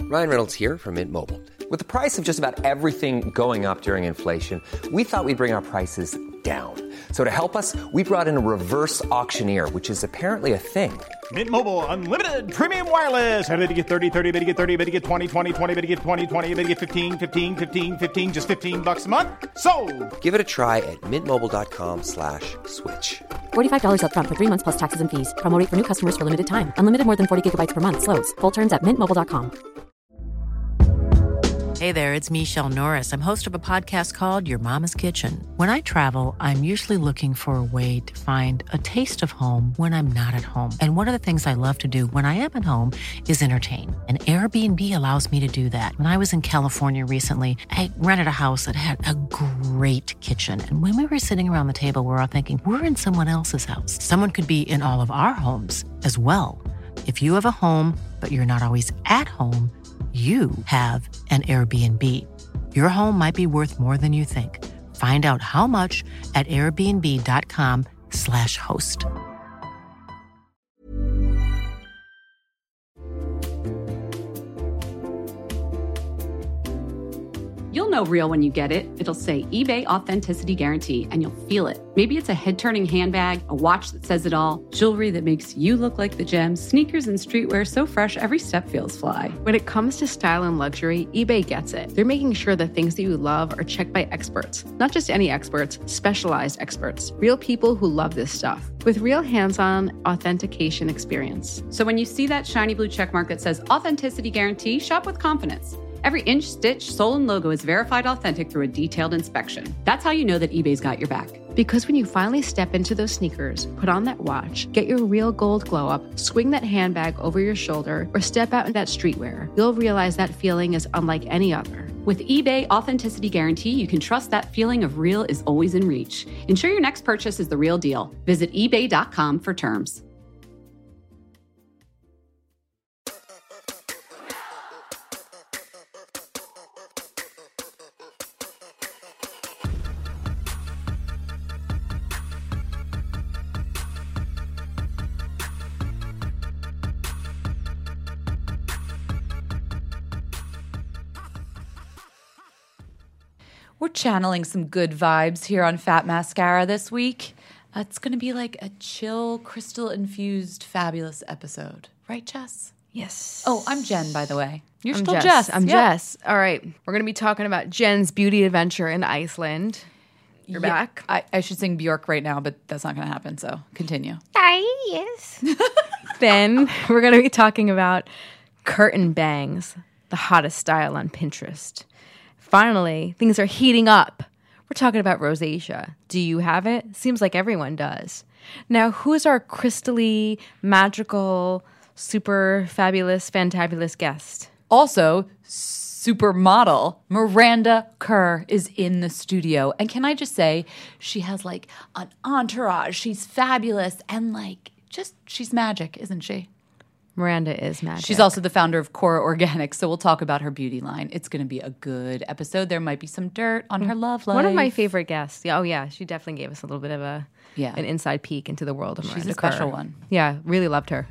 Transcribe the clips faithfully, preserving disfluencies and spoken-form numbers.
Ryan Reynolds here from Mint Mobile. With the price of just about everything going up during inflation, we thought we'd bring our prices down. So to help us, we brought in a reverse auctioneer, which is apparently a thing. Mint Mobile Unlimited Premium Wireless. How to get thirty, thirty, how to get thirty, how to get twenty, twenty, twenty, how to get twenty, twenty, how to get fifteen, fifteen, fifteen, fifteen, just fifteen bucks a month? Sold! Give it a try at mintmobile.com slash switch. forty-five dollars up front for three months plus taxes and fees. Promo rate for new customers for limited time. Unlimited more than forty gigabytes per month. Slows full terms at mint mobile dot com. Hey there, it's Michelle Norris. I'm host of a podcast called Your Mama's Kitchen. When I travel, I'm usually looking for a way to find a taste of home when I'm not at home. And one of the things I love to do when I am at home is entertain. And Airbnb allows me to do that. When I was in California recently, I rented a house that had a great kitchen. And when we were sitting around the table, we were all thinking, we're in someone else's house. Someone could be in all of our homes as well. If you have a home, but you're not always at home, you have an Airbnb. Your home might be worth more than you think. Find out how much at airbnb.com slash host. You'll know real when you get it. It'll say eBay Authenticity Guarantee, and you'll feel it. Maybe it's a head-turning handbag, a watch that says it all, jewelry that makes you look like the gem, sneakers and streetwear so fresh every step feels fly. When it comes to style and luxury, eBay gets it. They're making sure the things that you love are checked by experts. Not just any experts, specialized experts. Real people who love this stuff. With real hands-on authentication experience. So when you see that shiny blue checkmark that says Authenticity Guarantee, shop with confidence. Every inch, stitch, sole, and logo is verified authentic through a detailed inspection. That's how you know that eBay's got your back. Because when you finally step into those sneakers, put on that watch, get your real gold glow up, swing that handbag over your shoulder, or step out in that streetwear, you'll realize that feeling is unlike any other. With eBay Authenticity Guarantee, you can trust that feeling of real is always in reach. Ensure your next purchase is the real deal. Visit ebay dot com for terms. We're channeling some good vibes here on Fat Mascara this week. Uh, it's going to be like a chill, crystal-infused, fabulous episode. Right, Jess? Yes. Oh, I'm Jen, by the way. You're I'm still Jess. Jess. I'm Yeah. Jess. All right. We're going to be talking about Jen's beauty adventure in Iceland. You're Yeah, back. I, I should sing Bjork right now, but that's not going to happen, so continue. Yes. Then we're going to be talking about curtain bangs, the hottest style on Pinterest. Finally, things are heating up. We're talking about rosacea. Do you have it? Seems like everyone does. Now, who's our crystally, magical, super fabulous, fantabulous guest? Also, supermodel Miranda Kerr is in the studio. And can I just say, she has like an entourage. She's fabulous and like just, she's magic, isn't she? Miranda is magic. She's also the founder of Cora Organics, so we'll talk about her beauty line. It's going to be a good episode. There might be some dirt on her love life. One of my favorite guests. Yeah, oh, yeah. She definitely gave us a little bit of a Yeah. an inside peek into the world of Miranda She's a special Kerr. one. Yeah, really loved her.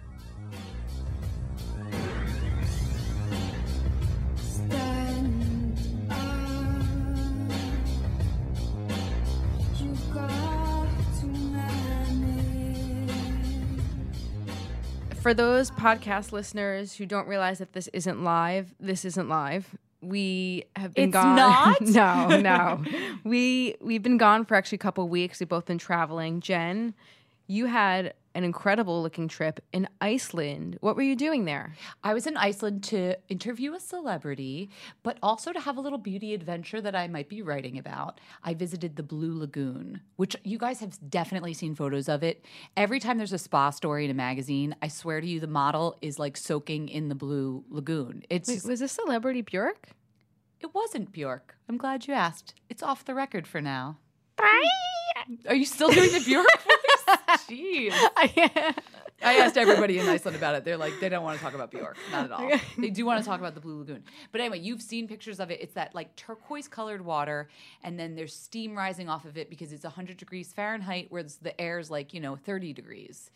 For those podcast listeners who don't realize that this isn't live, this isn't live. We have been It's gone. not? no, no. we we've been gone for actually a couple of weeks. We've both been traveling. Jen, you had an incredible looking trip in Iceland. What were you doing there? I was in Iceland to interview a celebrity, but also to have a little beauty adventure that I might be writing about. I visited the Blue Lagoon, which you guys have definitely seen photos of it. Every time there's a spa story in a magazine, I swear to you, the model is like soaking in the Blue Lagoon. It's Wait, just- was this celebrity Bjork? It wasn't Bjork. I'm glad you asked. It's off the record for now. Are you still doing the Bjork voice? Jeez. I asked everybody in Iceland about it. They're like, they don't want to talk about Bjork. Not at all. They do want to talk about the Blue Lagoon. But anyway, you've seen pictures of it. It's that like turquoise colored water, and then there's steam rising off of it because it's one hundred degrees Fahrenheit, whereas the air's like, you know, thirty degrees.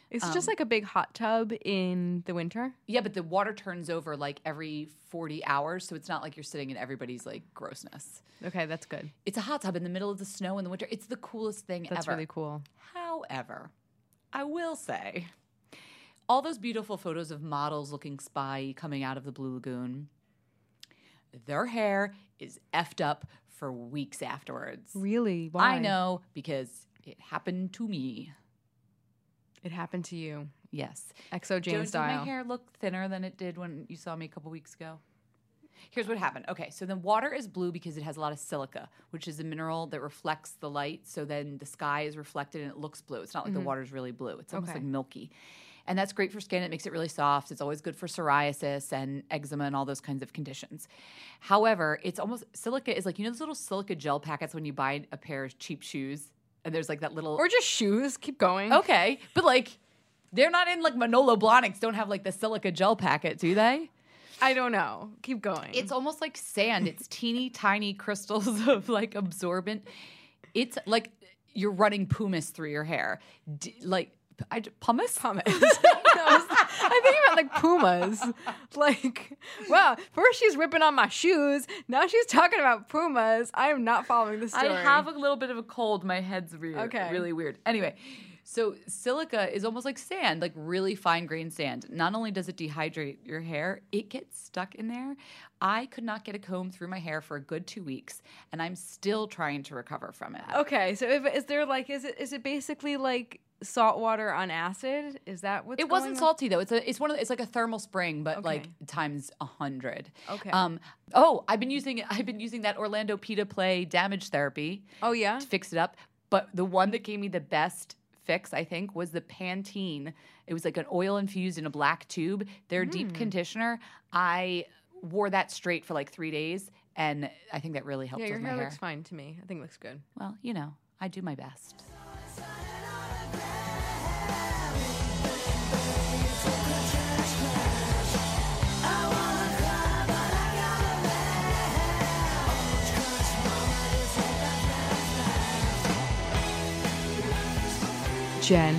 It's Um, just like a big hot tub in the winter. Yeah, but the water turns over like every forty hours, so it's not like you're sitting in everybody's like grossness. Okay, that's good. It's a hot tub in the middle of the snow in the winter. It's the coolest thing That's ever. really cool. However, I will say, all those beautiful photos of models looking spy coming out of the Blue Lagoon, their hair is effed up for weeks afterwards. Really? Why? I know because it happened to me. It happened to you. Yes. X O Jane Don't, style. Did my hair look thinner than it did when you saw me a couple weeks ago? Here's what happened. Okay, so the water is blue because it has a lot of silica, which is a mineral that reflects the light. So then the sky is reflected and it looks blue. It's not like the water's really blue. It's almost Okay. like milky. And that's great for skin. It makes it really soft. It's always good for psoriasis and eczema and all those kinds of conditions. However, it's almost silica is like, you know those little silica gel packets when you buy a pair of cheap shoes? And there's like that little Or just shoes. Keep going. Okay, but like they're not in like Manolo Blahniks don't have like the silica gel packet, do they? I don't know. Keep going. It's almost like sand. It's teeny tiny crystals of like absorbent. It's like you're running pumice through your hair. D- like I, pumice? pumice. I think about like pumas. Like, wow, first she's ripping on my shoes. Now she's talking about pumas. I am not following the story. I have a little bit of a cold. My head's weird. Okay. Really weird. Anyway, so silica is almost like sand, like really fine grained sand. Not only does it dehydrate your hair, it gets stuck in there. I could not get a comb through my hair for a good two weeks, and I'm still trying to recover from it. Okay, so if, is there like, is it is it basically like salt water on acid? Is that what's It going wasn't on? salty though. It's a it's one of the, it's like a thermal spring, but Okay. like times a hundred. Okay. Um. Oh, I've been using I've been using that Orlando Pita Play damage therapy Oh yeah. to fix it up. But the one that gave me the best fix, I think, was the Pantene. It was like an oil infused in a black tube. Their Hmm. deep conditioner. I wore that straight for like three days, and I think that really helped Yeah, your with hair, my hair. looks fine to me. I think it looks good. Well, you know, I do my best. Jen,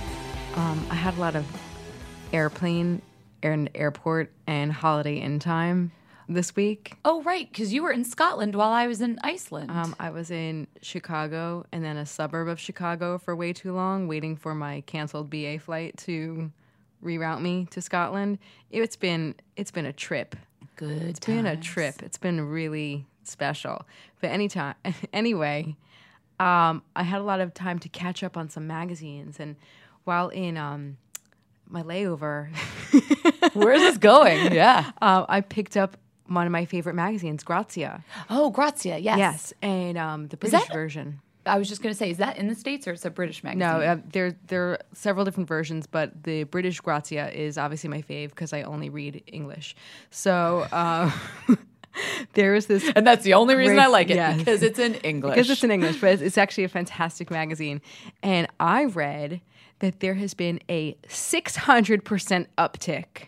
um, I had a lot of airplane and airport and Holiday Inn time this week. Oh, right, because you were in Scotland while I was in Iceland. Um, I was in Chicago and then a suburb of Chicago for way too long, waiting for my canceled B A flight to reroute me to Scotland. It's been it's been a trip. Good. It's been a trip. It's been really special. But anytime, anyway, um, I had a lot of time to catch up on some magazines, and while in um, my layover, Where is this going? Yeah. uh, I picked up one of my favorite magazines, Grazia. Oh, Grazia. Yes. Yes, and um, the Is British that- version. I was just going to say, is that in the States or it's a British magazine? No, uh, there there are several different versions, but the British Grazia is obviously my fave because I only read English. So uh, there is this, and that's the only reason Great- I like it, yes. because it's in English. because it's in English, but it's, it's actually a fantastic magazine. And I read that there has been a six hundred percent uptick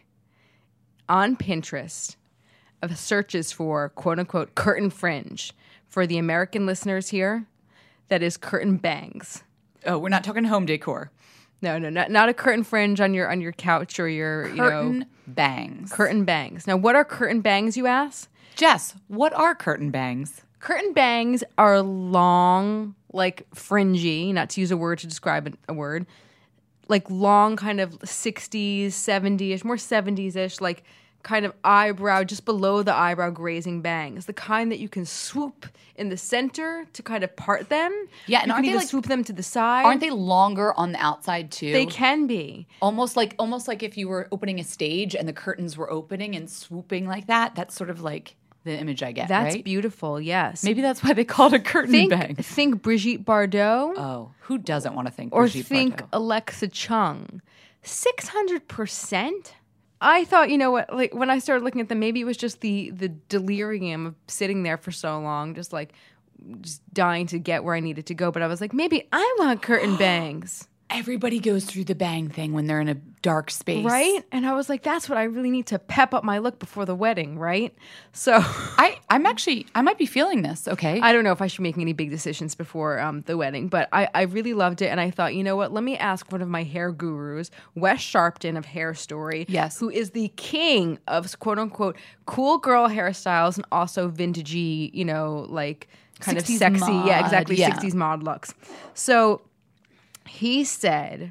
on Pinterest of searches for quote unquote curtain fringe. For the American listeners here, that is curtain bangs. Oh, we're not talking home decor. No, no, not not a curtain fringe on your on your couch or your Curtain you know bangs. curtain bangs. Now, what are curtain bangs, you ask? Jess, what are curtain bangs? Curtain bangs are long, like fringy, not to use a word to describe a, a word, like long kind of sixties, seventies-ish, more seventies-ish, like kind of eyebrow, just below the eyebrow grazing bangs. The kind that you can swoop in the center to kind of part them. Yeah, and you aren't can they, either like- swoop them to the side. Aren't they longer on the outside too? They can be. Almost like almost like if you were opening a stage and the curtains were opening and swooping like that. That's sort of like the image I get, That's right? beautiful, yes. Maybe that's why they call it a curtain think, bang. think Brigitte Bardot. Oh, who doesn't want to think Or Brigitte think Bardot? Alexa Chung. six hundred percent? I thought, you know what, like when I started looking at them, maybe it was just the the delirium of sitting there for so long, just like just dying to get where I needed to go. But I was like, maybe I want curtain bangs. Everybody goes through the bang thing when they're in a dark space. Right? And I was like, that's what I really need to pep up my look before the wedding, right? So I, I'm actually, I might be feeling this, okay? I don't know if I should make any big decisions before um, the wedding, but I, I really loved it. And I thought, you know what? Let me ask one of my hair gurus, Wes Sharpton of Hair Story, Yes. who is the king of quote unquote cool girl hairstyles and also vintagey, you know, like kind of sixties sexy. mod, Yeah, exactly. yeah. sixties mod looks. So he said,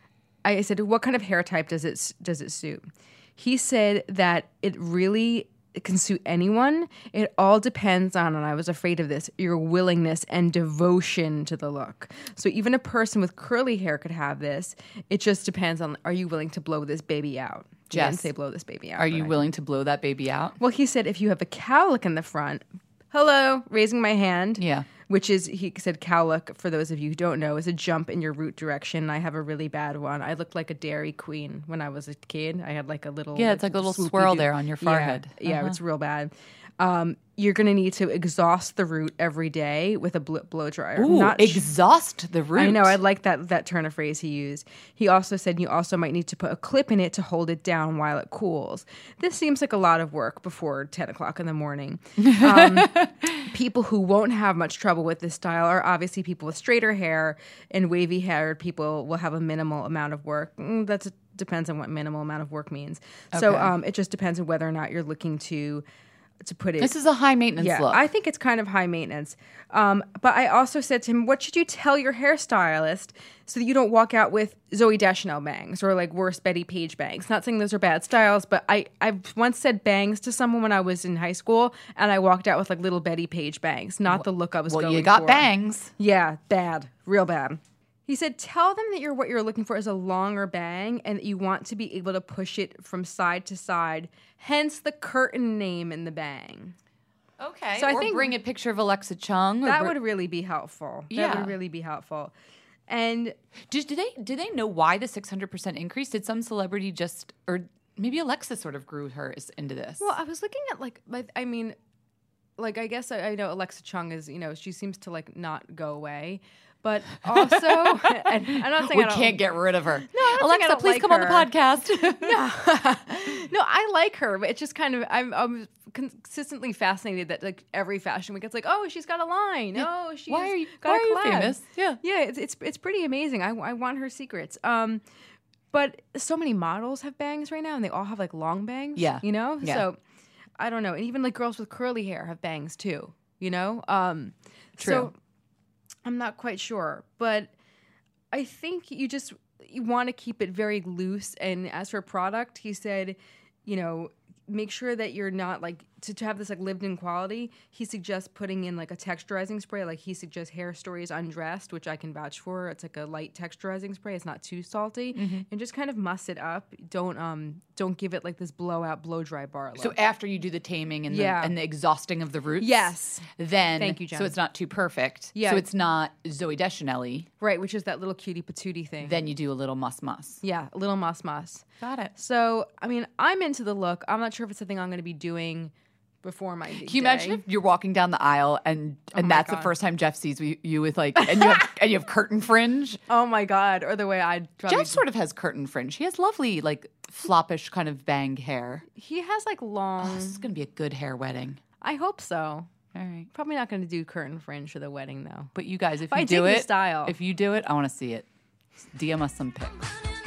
I said, what kind of hair type does it does it suit? He said that it really it can suit anyone. It all depends on, and I was afraid of this, your willingness and devotion to the look. So even a person with curly hair could have this. It just depends on, are you willing to blow this baby out? He didn't Jess, say blow this baby out. Are but you I- willing to blow that baby out? Well, he said if you have a cowlick in the front, hello, raising my hand. Yeah. Which is, he said, cowlick, for those of you who don't know, is a jump in your root direction. I have a really bad one. I looked like a Dairy Queen when I was a kid. I had like a little... Yeah, it's like a little swoopy swirl doo- there on your Yeah, forehead. Yeah, Uh-huh. it's real bad. Um, you're going to need to exhaust the root every day with a bl- blow dryer. Ooh, Not sh- exhaust the root. I know. I like that that turn of phrase he used. He also said you also might need to put a clip in it to hold it down while it cools. This seems like a lot of work before ten o'clock in the morning. Um, people who won't have much trouble with this style are obviously people with straighter hair, and wavy-haired people will have a minimal amount of work. Mm, that's depends on what minimal amount of work means. So Okay. um, it just depends on whether or not you're looking to to put it. This is a high maintenance Yeah, look. I think it's kind of high maintenance. Um, but I also said to him, what should you tell your hairstylist so that you don't walk out with Zooey Deschanel bangs or like worse Betty Page bangs? Not saying those are bad styles, but I I once said bangs to someone when I was in high school, and I walked out with like little Betty Page bangs. Not the look I was well, going for. you got bangs. Yeah, bad, real bad. He said, tell them that you're what you're looking for is a longer bang and that you want to be able to push it from side to side, hence the curtain name in the bang. Okay. So I or think- bring a picture of Alexa Chung. or That br- would really be helpful. That Yeah. would really be helpful. And Did, did they did they know why the six hundred percent increase? Did some celebrity just, or maybe Alexa sort of grew her is- into this? well, I was looking at like, like I mean, like I guess I, I know Alexa Chung is, you know, she seems to like not go away. But also, and I'm not saying we I don't, can't get rid of her. No, I don't think I Alexa, don't please like come on the her. podcast. no, I like her, but it's just kind of I'm, I'm consistently fascinated that like every fashion week it's like, oh, she's got a line. Oh, she's Why are you- got why a are you collab. famous? Yeah. yeah, it's it's it's pretty amazing. I I want her secrets. Um, but so many models have bangs right now, and they all have like long bangs. Yeah. you know. Yeah. So I don't know, and even like girls with curly hair have bangs too. You know. Um, True. So I'm not quite sure, but I think you just you want to keep it very loose. And as for product, he said, you know, make sure that you're not like to, to have this like lived in quality. He suggests putting in like a texturizing spray. Like he suggests Hair Stories Undressed, which I can vouch for. It's like a light texturizing spray. It's not too salty, and just kind of muss it up. Don't um don't give it like this blowout blow dry bar look. So after you do the taming and the, Yeah. and the exhausting of the roots, Yes. then Thank you, Jen. so it's not too perfect. Yeah. So it's not Zooey Deschanel-y. right, which is that little cutie patootie thing. Then you do a little muss muss. yeah, a little muss muss. Got it. So, I mean, I'm into the look. I'm not sure if it's something I'm going to be doing before my big Can you imagine if you're walking down the aisle and and my that's the God. first time Jeff sees you, you with like and you have and you have curtain fringe? Oh my God. Or the way I'd probably... Jeff sort of has curtain fringe. He has lovely like floppish kind of bang hair. He has like long... This is gonna be a good hair wedding. I hope so. All right. Probably not going to do curtain fringe for the wedding though. But you guys, if But you I do dig the it, style. if you do it, I want to see it. D M us some pics.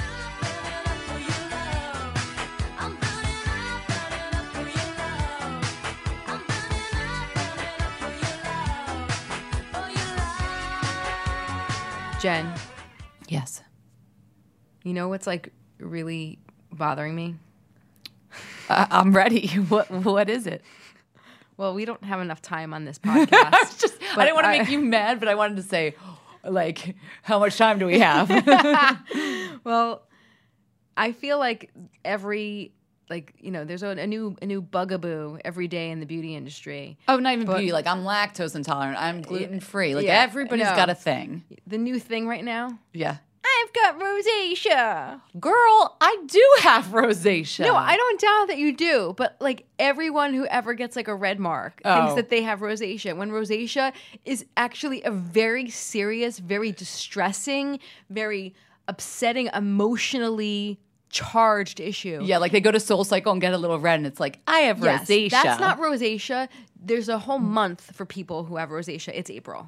Jen, Yes. you know what's like really bothering me? Uh, I'm ready. What What is it? Well, we don't have enough time on this podcast. Just, I But didn't want to I- make you mad, but I wanted to say, like, how much time do we have? Well, I feel like every... Like, you know, there's a, a new a new bugaboo every day in the beauty industry. oh, not even But- beauty. Like, I'm lactose intolerant. I'm gluten free. Like, Yeah, everybody's no. got a thing. The new thing right now, Yeah. I've got rosacea. Girl, I do have rosacea. No, I don't doubt that you do, but like everyone who ever gets like a red mark Oh. thinks that they have rosacea, when rosacea is actually a very serious, very distressing, very upsetting, emotionally charged issue. Yeah, like they go to Soul Cycle and get a little red, and it's like, I have Yes, rosacea. that's not rosacea. There's a whole month for people who have rosacea. It's April,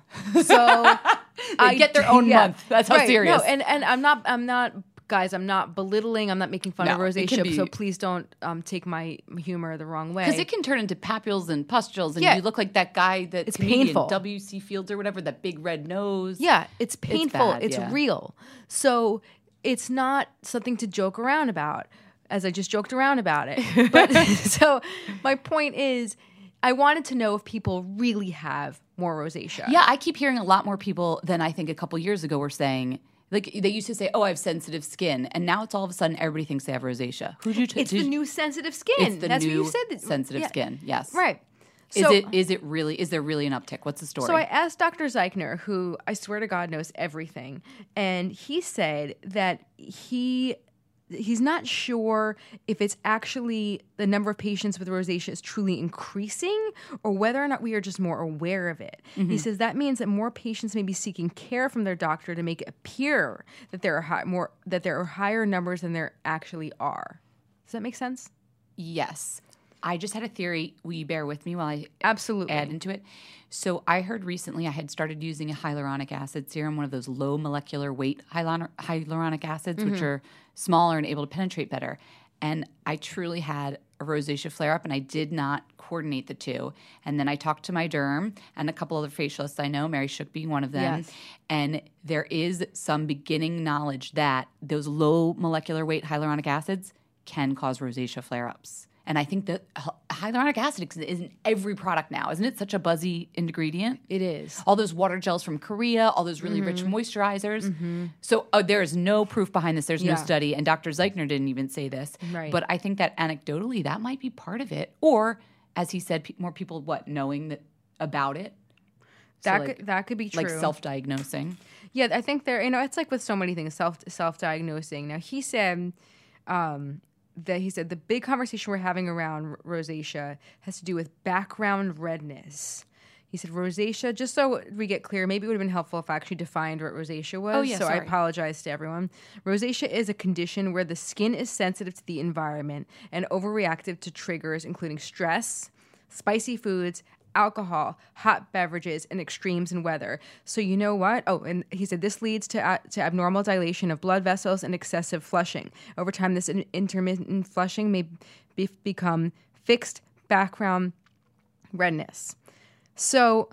so they get their own month. That's how right. serious. No, and and I'm not. I'm not. Guys, I'm not belittling. I'm not making fun of No, it can rosacea. be- So please don't um, take my humor the wrong way. Because it can turn into papules and pustules, and Yeah. you look like that guy that It's comedian, painful. W C Fields or whatever, that big red nose. Yeah, it's painful. It's, bad, yeah. real. So it's not something to joke around about, as I just joked around about it. But so my point is, I wanted to know if people really have more rosacea. Yeah, I keep hearing a lot more people than I think a couple years ago were saying. Like they used to say, "Oh, I have sensitive skin," and now it's all of a sudden everybody thinks they have rosacea. Who'd you? T- It's the new sensitive skin. It's the That's new what you said. That, sensitive yeah. skin. Yes. Right. Is So- it? Is it really? Is there really an uptick? What's the story? So I asked Doctor Zeichner, who I swear to God knows everything, and he said that he he's not sure if it's actually the number of patients with rosacea is truly increasing or whether or not we are just more aware of it. Mm-hmm. He says that means that more patients may be seeking care from their doctor to make it appear that there are high, more that there are higher numbers than there actually are. Does that make sense? Yes. I just had a theory. Will you bear with me while I Absolutely. add into it? So I heard recently I had started using a hyaluronic acid serum, one of those low molecular weight hyalur- hyaluronic acids, Mm-hmm. which are smaller and able to penetrate better. And I truly had a rosacea flare-up, and I did not coordinate the two. And then I talked to my derm and a couple other facialists I know, Mary Shook being one of them. Yes. And there is some beginning knowledge that those low molecular weight hyaluronic acids can cause rosacea flare-ups. And I think that hy- hyaluronic acid is in every product now. Isn't it such a buzzy ingredient? It is. All those water gels from Korea, all those really rich moisturizers. So uh, there is no proof behind this. There's Yeah. no study. And Doctor Zeichner didn't even say this. Right. But I think that anecdotally, that might be part of it. Or, as he said, pe- more people, what, knowing that about it? So That like, could, that could be true. like self-diagnosing. Yeah, I think there. You know, it's like with so many things, self self diagnosing. Now he said um, that he said the big conversation we're having around r- rosacea has to do with background redness. He said rosacea. Just so we get clear, maybe it would have been helpful if I actually defined what rosacea was. Oh, yeah, so I sorry. apologize to everyone. Rosacea is a condition where the skin is sensitive to the environment and overreactive to triggers, including stress, spicy foods, alcohol, hot beverages, and extremes in weather. So you know what? Oh, and he said this leads to, uh, to abnormal dilation of blood vessels and excessive flushing. Over time, this in- intermittent flushing may be- become fixed background redness. So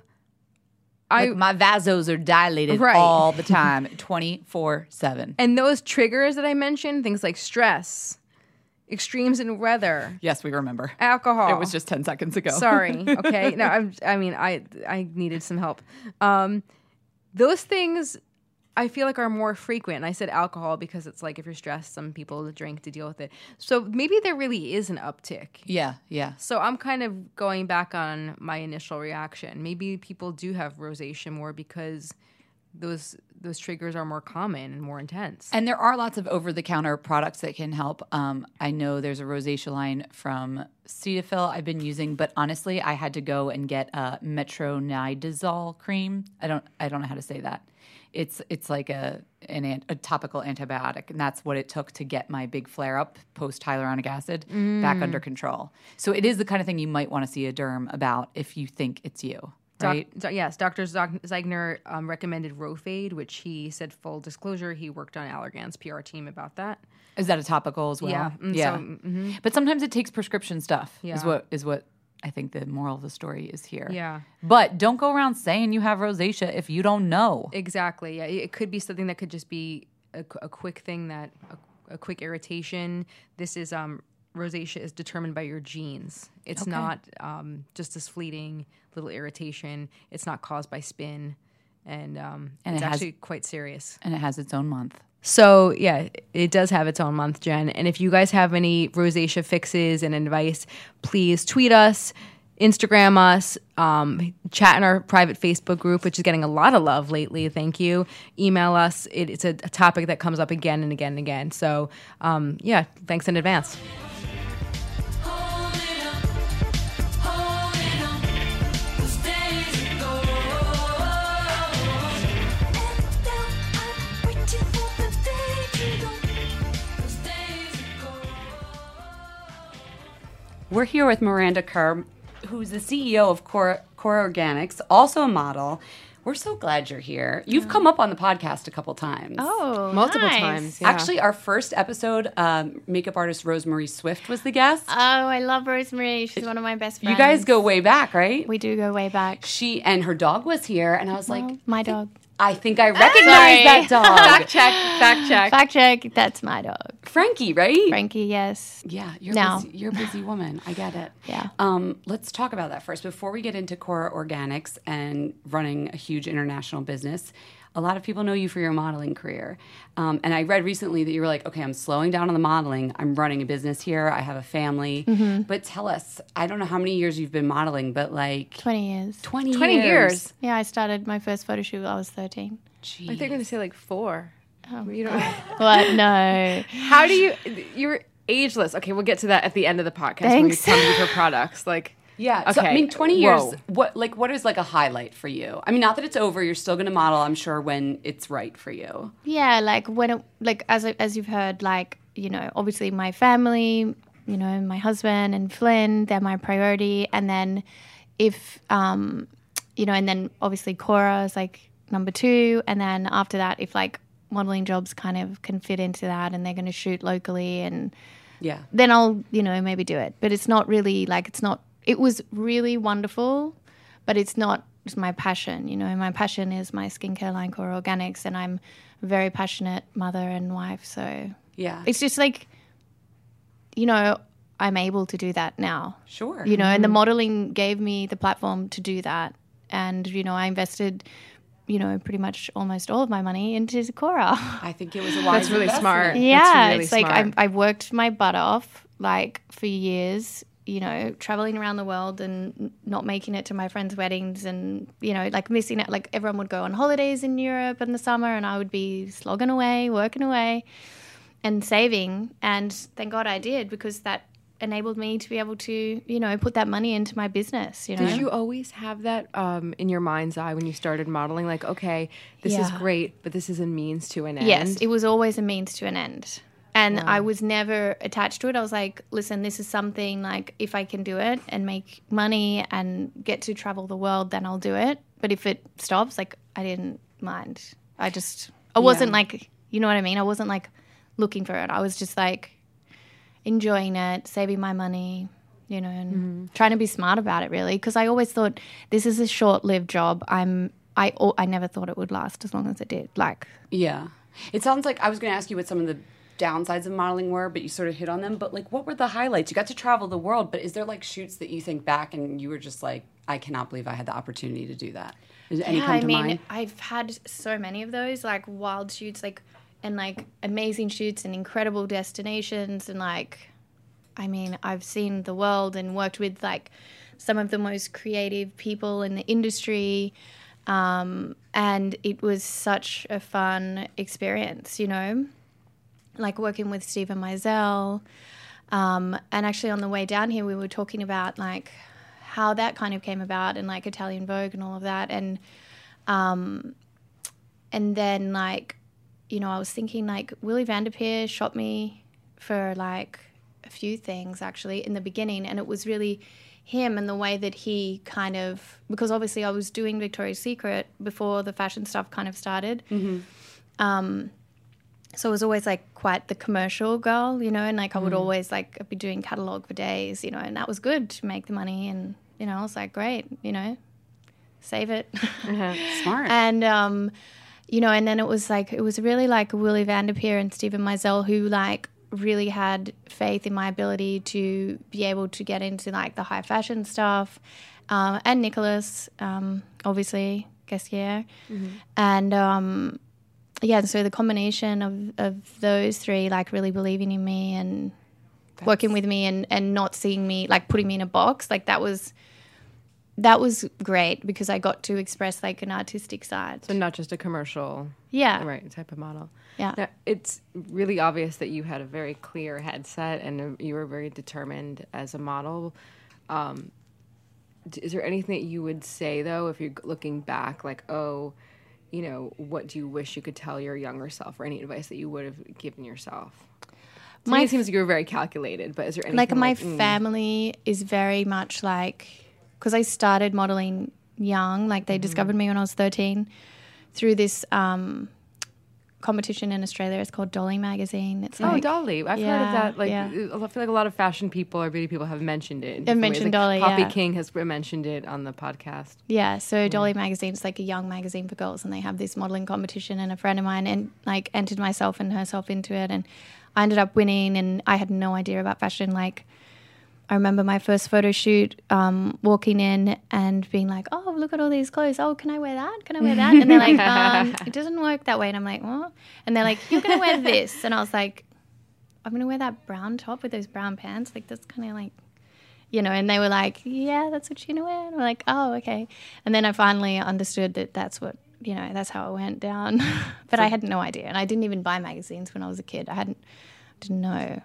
I Like my vasos are dilated Right. all the time, twenty-four seven. and those triggers that I mentioned, things like stress, extremes in weather, Yes, we remember. alcohol. It was just ten seconds ago. Sorry. Okay. No, I'm, I mean, I I needed some help. Um, those things I feel like are more frequent. And I said alcohol because it's like if you're stressed, some people drink to deal with it. So maybe there really is an uptick. Yeah, yeah. So I'm kind of going back on my initial reaction. Maybe people do have rosacea more because those those triggers are more common and more intense. And there are lots of over-the-counter products that can help. Um, I know there's a rosacea line from Cetaphil I've been using, but honestly, I had to go and get a metronidazole cream. I don't, I don't know how to say that. It's it's like a an ant, a topical antibiotic, and that's what it took to get my big flare up post hyaluronic acid back under control. So it is the kind of thing you might want to see a derm about if you think it's you. Right? Doc, doc- yes, Doctor Zeichner um, recommended Rofade, which he said, full disclosure, he worked on Allergan's P R team about that. Is that a topical as well? Yeah, mm, yeah. so, mhm. But sometimes it takes prescription stuff. Is Yeah. what is what I think the moral of the story is here. Yeah. But don't go around saying you have rosacea if you don't know. Exactly. Yeah, it could be something that could just be a, a quick thing that a, a quick irritation. This is um, rosacea is determined by your genes. It's Okay. not um, just this fleeting little irritation. It's not caused by spin, and um, And it's it has- actually quite serious. And it has its own month. So, yeah, it does have its own month, Jen. And if you guys have any rosacea fixes and advice, please tweet us, Instagram us, um, chat in our private Facebook group, which is getting a lot of love lately. Thank you. Email us. It, it's a, a topic that comes up again and again and again. So, um, yeah, thanks in advance. We're here with Miranda Kerr, who's the C E O of Cora, Cora Organics, also a model. We're so glad you're here. You've come up on the podcast a couple times. Oh, Multiple nice. times. Yeah. Actually, our first episode, um, makeup artist Rosemary Swift was the guest. Oh, I love Rosemary. She's one of my best friends. You guys go way back, right? We do go way back. She and her dog was here, and I was like, Well, my dog. I think I recognize Sorry. that dog. Fact check. Fact check. Fact check. That's my dog. Frankie, right? Frankie, yes. Yeah, you're No. busy, you're a busy woman. I get it. Yeah. Um, let's talk about that first. Before we get into Cora Organics and running a huge international business, a lot of people know you for your modeling career. Um, and I read recently that you were like, okay, I'm slowing down on the modeling. I'm running a business here. I have a family. Mm-hmm. But tell us, I don't know how many years you've been modeling, but like twenty years. twenty, twenty years. Yeah, I started my first photo shoot when I was thirteen. Jeez. I think you're going to say like four. Oh, You don't. What? No. How do you? You're ageless. Okay, we'll get to that at the end of the podcast when you Thanks. come with your products. Like, Yeah. So, I Okay. mean, twenty years. Whoa. What like what is like a highlight for you? I mean, not that it's over. You're still going to model, I'm sure, when it's right for you. Yeah, like when it, like as as you've heard, like, you know, obviously my family, you know, my husband and Flynn, they're my priority. And then if um you know, and then obviously Cora is like number two, and then after that, if like modeling jobs kind of can fit into that and they're going to shoot locally, and Yeah. then I'll, you know, maybe do it. But it's not really like, it's not, it was really wonderful, but it's not just my passion. You know, my passion is my skincare line, Cora Organics, and I'm a very passionate mother and wife. So Yeah. it's just like, you know, I'm able to do that now. Sure. You know, and the modeling gave me the platform to do that. And, you know, I invested, you know, pretty much almost all of my money into Cora. I think it was a wise That's really investment. smart. Yeah, That's really it's like smart. I, I worked my butt off like for years, you know, traveling around the world and n- not making it to my friends' weddings, and, you know, like missing it. Like everyone would go on holidays in Europe in the summer, and I would be slogging away, working away and saving. And thank God I did, because that enabled me to be able to, you know, put that money into my business, you know. Did you always have that um, in your mind's eye when you started modeling? Like, okay, this is Yeah. great, but this is a means to an end. Yes, it was always a means to an end. And I was never attached to it. I was like, listen, this is something like, if I can do it and make money and get to travel the world, then I'll do it. But if it stops, like, I didn't mind. I just, I wasn't like, you know what I mean? I wasn't like looking for it. I was just like enjoying it, saving my money, you know, and trying to be smart about it, really. Because I always thought, this is a short-lived job. I'm, I, al- I never thought it would last as long as it did. Like, Yeah. It sounds like I was going to ask you what some of the downsides of modeling were, but you sort of hit on them. But like, what were the highlights? You got to travel the world, but is there like shoots that you think back and you were just like, I cannot believe I had the opportunity to do that? Does any yeah, come I to mean, mind? I've had so many of those, like wild shoots, like, and like amazing shoots and incredible destinations, and like, I mean, I've seen the world and worked with like some of the most creative people in the industry, um, and it was such a fun experience, you know, like working with Stephen Meisel, um, and actually on the way down here we were talking about like how that kind of came about, and like Italian Vogue and all of that, and um, and then like, you know, I was thinking like Willy Vanderpeer shot me for like a few things actually in the beginning, and it was really him and the way that he kind of, because obviously I was doing Victoria's Secret before the fashion stuff kind of started. Mm-hmm. Um, so I was always like quite the commercial girl, you know, and like I would always like I'd be doing catalog for days, you know, and that was good to make the money, and, you know, I was like, great, you know, save it. Smart. And, um, you know, and then it was like, it was really like Willy Vanderpeer and Stephen Meisel who like really had faith in my ability to be able to get into like the high fashion stuff, um, and Nicholas, um, obviously, Gassier. Mm-hmm. And, um, yeah, so the combination of, of those three, like really believing in me and That's... working with me and, and not seeing me, like putting me in a box, like that was... That was great because I got to express like an artistic side. So not just a commercial, Yeah. right, type of model. Yeah. Now, it's really obvious that you had a very clear headset and you were very determined as a model. Um, d- is there anything that you would say, though, if you're looking back, like, oh, you know, what do you wish you could tell your younger self, or any advice that you would have given yourself? To My me, it seems like you're very calculated, but is there anything like my like, mm. family is very much like, because I started modeling young, like they mm-hmm. discovered me when I was thirteen through this um, competition in Australia. It's called Dolly Magazine. It's oh, like, Dolly. I've yeah, heard of that. Like, yeah. I feel like a lot of fashion people or beauty people have mentioned it. I've mentioned like Dolly, Poppy yeah. King has mentioned it on the podcast. Yeah, so Dolly Magazine is like a young magazine for girls, and they have this modeling competition, and a friend of mine and like entered myself and herself into it, and I ended up winning, and I had no idea about fashion. Like, I remember my first photo shoot, um, walking in and being like, oh, look at all these clothes. Oh, can I wear that? Can I wear that? And they're like, um, it doesn't work that way. And I'm like, what? And they're like, you're going to wear this. And I was like, I'm going to wear that brown top with those brown pants. Like, that's kind of like, you know, and they were like, yeah, that's what you're going to wear. And I'm like, oh, okay. And then I finally understood that that's what, you know, that's how it went down. But so, I had no idea. And I didn't even buy magazines when I was a kid. I hadn't, didn't know.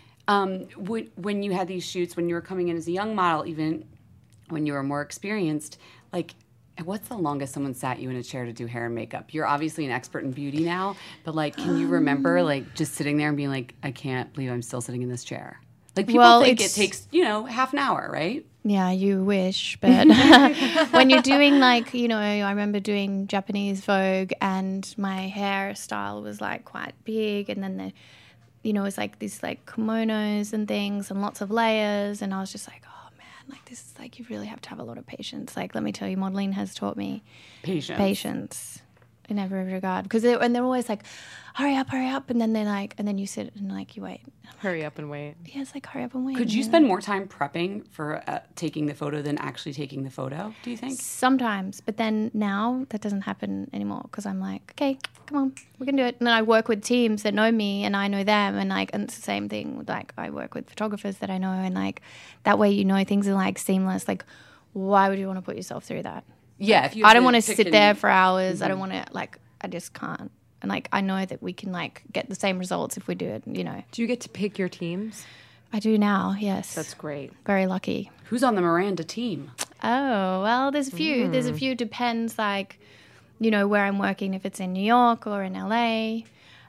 Um, when, when you had these shoots, when you were coming in as a young model, even when you were more experienced, like, what's the longest someone sat you in a chair to do hair and makeup? You're obviously an expert in beauty now, but, like, can you remember, like, just sitting there and being like, I can't believe I'm still sitting in this chair? Like, people well, think it takes, you know, half an hour, right? Yeah, you wish, but when you're doing, like, you know, I remember doing Japanese Vogue, and my hairstyle was, like, quite big, and then the, you know, it was like these, like, kimonos and things and lots of layers, and I was just like, oh, man, like, this is, like, you really have to have a lot of patience. Like, let me tell you, modeling has taught me patience. Patience in every regard. Because they, and they're always like, hurry up, hurry up, and then they're like, and then you sit and, like, you wait. Hurry up and wait. Yeah, it's like, hurry up and wait. Could you spend more time prepping for uh, taking the photo than actually taking the photo, do you think? Sometimes, but then now that doesn't happen anymore, because I'm like, okay, come on, we can do it. And then I work with teams that know me and I know them, and like, and it's the same thing. Like, I work with photographers that I know, and like, that way, you know, things are like seamless. Like, why would you want to put yourself through that? Yeah, if you I don't want to pick sit and- there for hours. Mm-hmm. I don't want to, like, I just can't. And, like, I know that we can, like, get the same results if we do it, you know. Do you get to pick your teams? I do now, yes. That's great. Very lucky. Who's on the Miranda team? Oh, well, there's a few. Mm. There's a few. Depends, like, you know, where I'm working, if it's in New York or in L A.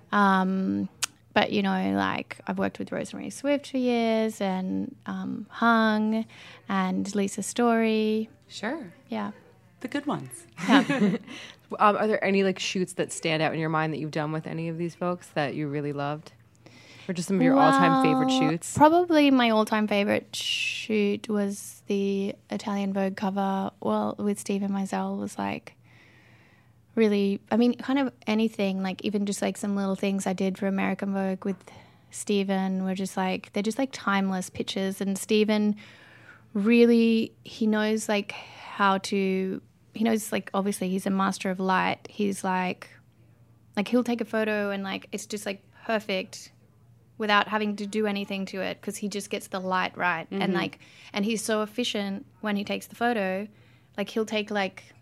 Um, but, you know, like, I've worked with Rosemary Swift for years, and um, Hung and Lisa Story. Sure. Yeah. The good ones. Yeah. Um, are there any, like, shoots that stand out in your mind that you've done with any of these folks that you really loved? Or just some of your well, all-time favorite shoots? Probably my all-time favorite shoot was the Italian Vogue cover. Well, with Stephen Meisel was, like, really, I mean, kind of anything, like, even just, like, some little things I did for American Vogue with Stephen were just, like, they're just, like, timeless pictures. And Stephen really, he knows, like, how to... He knows, like, obviously he's a master of light. He's like, like he'll take a photo and, like, it's just, like, perfect without having to do anything to it, because he just gets the light right. Mm-hmm. And, like, and he's so efficient when he takes the photo. Like, he'll take, like,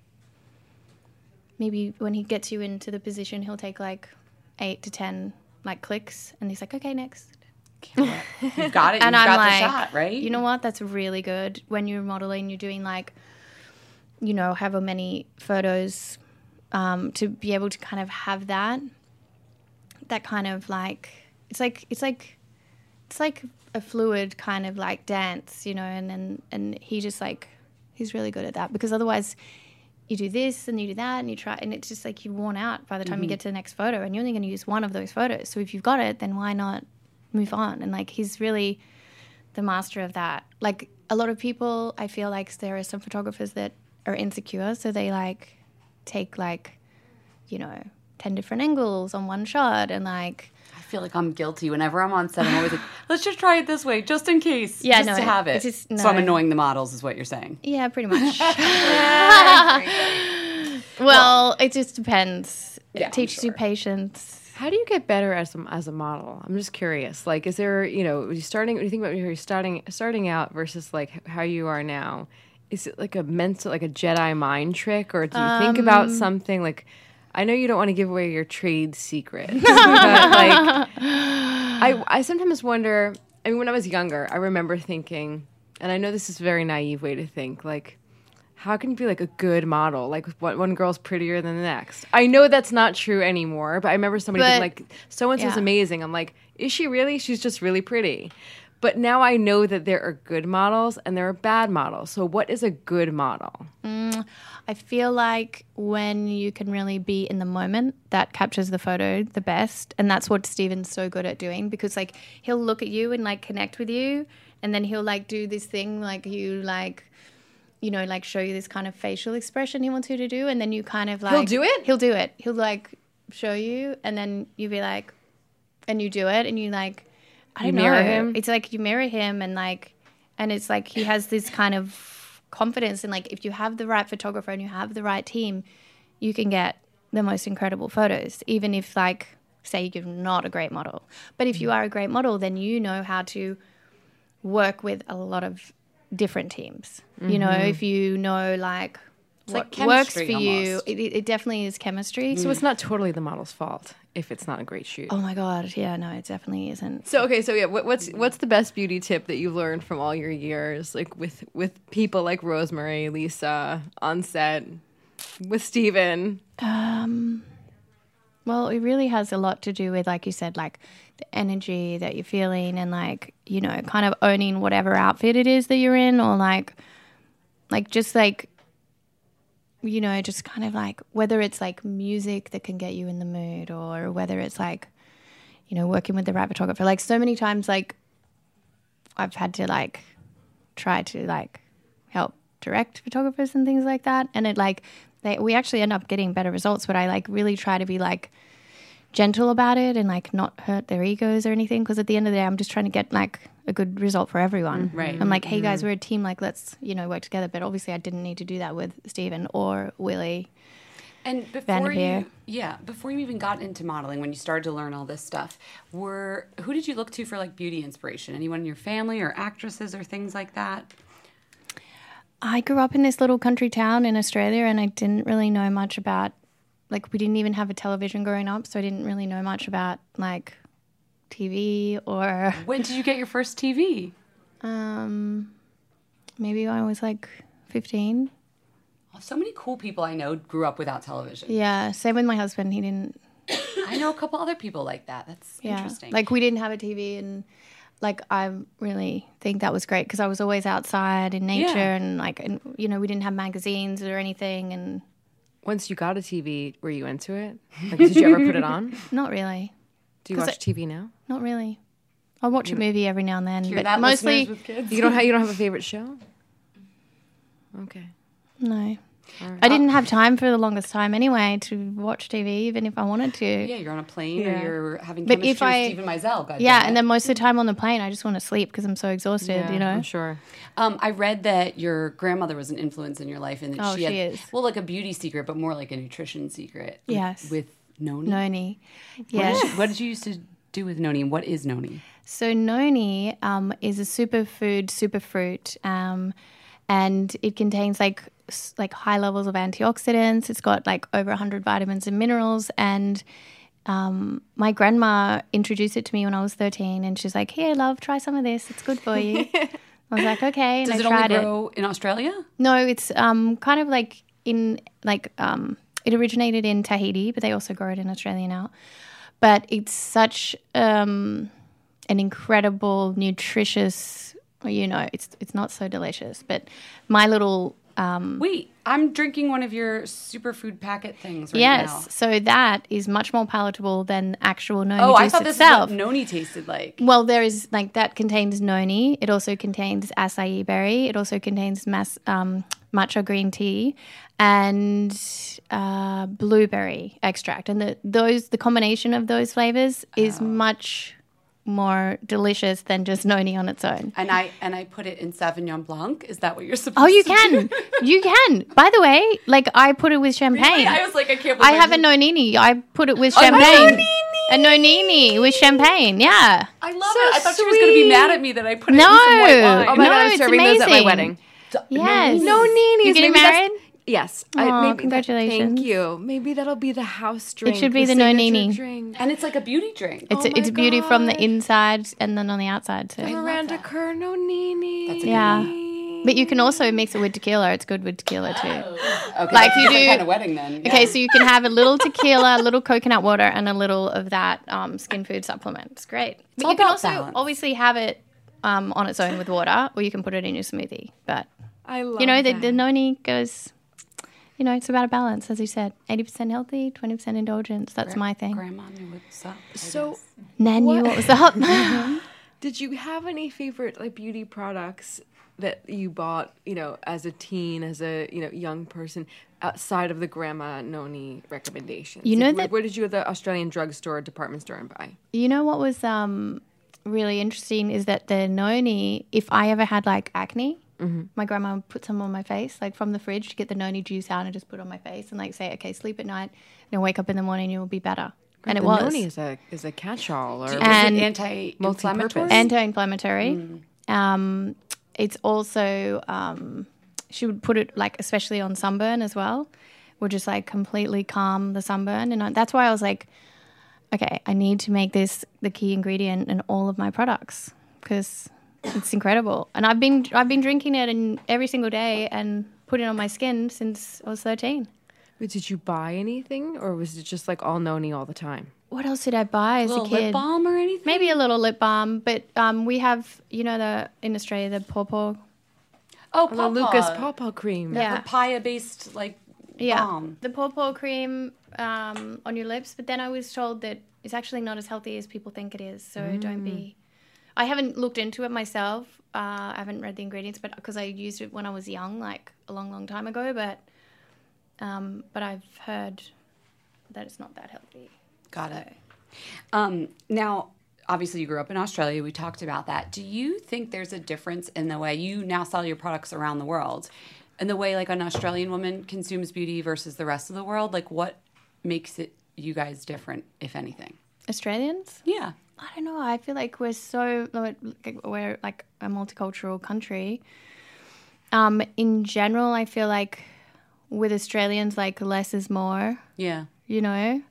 maybe when he gets you into the position, he'll take, like, eight to ten, like, clicks. And he's like, okay, next. You've got it. You've and got I'm the like, shot, right? You know what? That's really good. When you're modeling, you're doing, like, you know, however many photos, um, to be able to kind of have that, that kind of like, it's like, it's like, it's like a fluid kind of like dance, you know, and, and, and he just like, he's really good at that, because otherwise you do this and you do that and you try, and it's just like you're worn out by the time mm-hmm. you get to the next photo, and you're only going to use one of those photos. So if you've got it, then why not move on? And like, he's really the master of that. Like, a lot of people, I feel like there are some photographers that are insecure, so they like take like, you know, ten different angles on one shot, and like, I feel like I'm guilty whenever I'm on set. I'm always like, let's just try it this way, just in case, yeah, just no, to have it. Just, no. So I'm annoying the models, is what you're saying? Yeah, pretty much. Well, it just depends. Yeah, it teaches sure. you patience. How do you get better as a, as a model? I'm just curious. Like, is there, you know, when you starting, when you think about when you're starting starting out versus like how you are now, is it like a mental, like a Jedi mind trick, or do you um, think about something like? I know you don't want to give away your trade secrets, but like, I I sometimes wonder. I mean, when I was younger, I remember thinking, and I know this is a very naive way to think, like, how can you be like a good model? Like one, one girl's prettier than the next. I know that's not true anymore, but I remember somebody But- being like, so-and-so's yeah. amazing. I'm like, is she really? She's just really pretty. But now I know that there are good models and there are bad models. So what is a good model? Mm, I feel like when you can really be in the moment, that captures the photo the best. And that's what Steven's so good at doing, because like he'll look at you and like connect with you, and then he'll like do this thing like you like, you know, like show you this kind of facial expression he wants you to do, and then you kind of like He'll do it? He'll do it. He'll like show you, and then you'll be like, and you do it, and you like, I You don't mirror know. him? It's like you mirror him, and like, and it's like he has this kind of confidence, and like if you have the right photographer and you have the right team, you can get the most incredible photos, even if like say you're not a great model. But if you are a great model, then you know how to work with a lot of different teams. You know, if you know like It's what like works for chemistry you, almost. it, it definitely is chemistry. So it's not totally the model's fault if it's not a great shoot. Oh my god, yeah, no, it definitely isn't. So okay, so yeah, what, what's what's the best beauty tip that you learned from all your years, like with with people like Rosemary, Lisa, on set, with Steven? Um, well, it really has a lot to do with, like you said, like the energy that you're feeling, and like, you know, kind of owning whatever outfit it is that you're in, or like, like just like, you know, just kind of like whether it's like music that can get you in the mood, or whether it's like, you know, working with the right photographer. Like so many times, like I've had to like try to like help direct photographers and things like that, and it like they we actually end up getting better results. But I like really try to be like gentle about it and like not hurt their egos or anything, because at the end of the day, I'm just trying to get like a good result for everyone. Right. I'm like, hey guys, we're a team. Like, let's, you know, work together. But obviously, I didn't need to do that with Steven or Willie. And before Vanderveer. you, yeah, before you even got into modeling, when you started to learn all this stuff, were who did you look to for like beauty inspiration? Anyone in your family or actresses or things like that? I grew up in this little country town in Australia, and I didn't really know much about, like, we didn't even have a television growing up, so I didn't really know much about like T V or. When did you get your first T V? Um, maybe I was like fifteen. So many cool people I know grew up without television. Yeah, same with my husband. He didn't. I know a couple other people like that. That's Yeah, interesting. like we didn't have a T V, and like I really think that was great because I was always outside in nature, Yeah. and like, and you know, we didn't have magazines or anything, and Once you got a T V, were you into it? Like, did you ever put it on? not really, Do you 'Cause watch I- T V now? not really. I watch a movie every now and then, Hear but that, mostly listeners with kids? You don't have you don't have a favorite show? Okay. no. I didn't have time for the longest time anyway to watch T V, even if I wanted to. Yeah, you're on a plane Yeah. or you're having But chemistry if I- with Stephen Meisel. God Yeah, damn and it. then most of the time on the plane, I just want to sleep because I'm so exhausted. Yeah, you know. I'm sure. Um, I read that your grandmother was an influence in your life, and that Oh, she, had, she is. well, like a beauty secret, but more like a nutrition secret. with- Yes. With Noni. Noni. What, Yes. did you, what did you used to do with Noni? And what is Noni? So noni um, is a superfood, superfruit, um, and it contains like s- like high levels of antioxidants. It's got like over one hundred vitamins and minerals. And um, my grandma introduced it to me when I was thirteen, and she's like, "Here, love, try some of this. It's good for you." I was like, "Okay," and Does I it only tried it. grow in Australia? No, it's um, kind of like in like um, it originated in Tahiti, but they also grow it in Australia now. But it's such um, an incredible, nutritious. You know, it's it's not so delicious, but my little um, Wait, I'm drinking one of your superfood packet things right yes. now. So that is much more palatable than actual noni Oh, juice I thought this itself. is what Noni tasted like. Well, there is like that contains noni. It also contains acai berry. It also contains mas- um, matcha green tea and uh, blueberry extract. And the those the combination of those flavors is much more delicious than just noni on its own. And I and I put it in Sauvignon Blanc. Is that what you're supposed Oh, you to can, do? you can. By the way, like I put it with champagne. Really? I was like, I can't I believe have a just- nonini. I put it with A champagne. nonini? A nonini with champagne. Yeah. I love it. I thought she was going to be mad at me that I put it No. in some white wine. Oh my No, god, I'm it's serving those at my amazing. wedding. Yes. No ninis. You getting Maybe that's- married? Yes. Aw, maybe that- congratulations. thank you. Maybe that'll be the house drink. should be the signature nonini. drink. And it's like a beauty drink. It's Oh a, it's my beauty from the God. inside and then on the outside too. Miranda Kerr, no Nini. That's a good Yeah. one. noni. But you can also mix it with tequila. It's good with tequila too. Okay, Like that's a you different do- kind of wedding then. Okay, Yeah. so you can have a little tequila, a little coconut water, and a little of that um, skin food supplement. It's great. But all you can about also balance. obviously have it um, on its own with water, or you can put it in your smoothie. But I love you know, the, that. the noni goes. You know, it's about a balance, as you said. eighty percent healthy, twenty percent indulgence. That's my thing. Grandma knew what's up. I So, guess. Nan knew what was up. did you have any favorite like beauty products that you bought, you know, as a teen, as a you know young person, outside of the Grandma Noni recommendations? You know Like, where, that- where did you at the Australian drugstore, department store, and buy? You know what was um, really interesting is that the noni, if I ever had like acne, my grandma would put some on my face, like from the fridge, to get the noni juice out and just put it on my face and like say, okay, sleep at night and then wake up in the morning and you'll be better. And it the was. Noni is a is a catch-all, or And- Is it anti-inflammatory? multi-purpose. Anti-inflammatory. Um, it's also, um, she would put it like, especially on sunburn as well, would just like completely calm the sunburn. And I, that's why I was like, okay, I need to make this the key ingredient in all of my products because it's incredible. And I've been I've been drinking it in every single day and putting it on my skin since I was thirteen. But did you buy anything, or was it just like all Noni all the time? What else did I buy as a a little kid? lip balm or anything? Maybe a little lip balm, but um, we have, you know, the in Australia the pawpaw. Oh, The Pawpaw. Lucas Pawpaw cream. Yeah. Papaya-based like Yeah, balm. the pawpaw cream um, on your lips. But then I was told that it's actually not as healthy as people think it is. So don't be. I haven't looked into it myself. Uh, I haven't read the ingredients, but because I used it when I was young, like a long, long time ago. But um, but I've heard that it's not that healthy. Got it. Um, now, obviously, you grew up in Australia. We talked about that. Do you think there's a difference in the way you now sell your products around the world, and the way like an Australian woman consumes beauty versus the rest of the world? Like, what makes it you guys different, if anything? Australians? Yeah. I don't know. I feel like we're so like, we're like a multicultural country. Um, in general, I feel like with Australians, like less is more. Yeah. You know,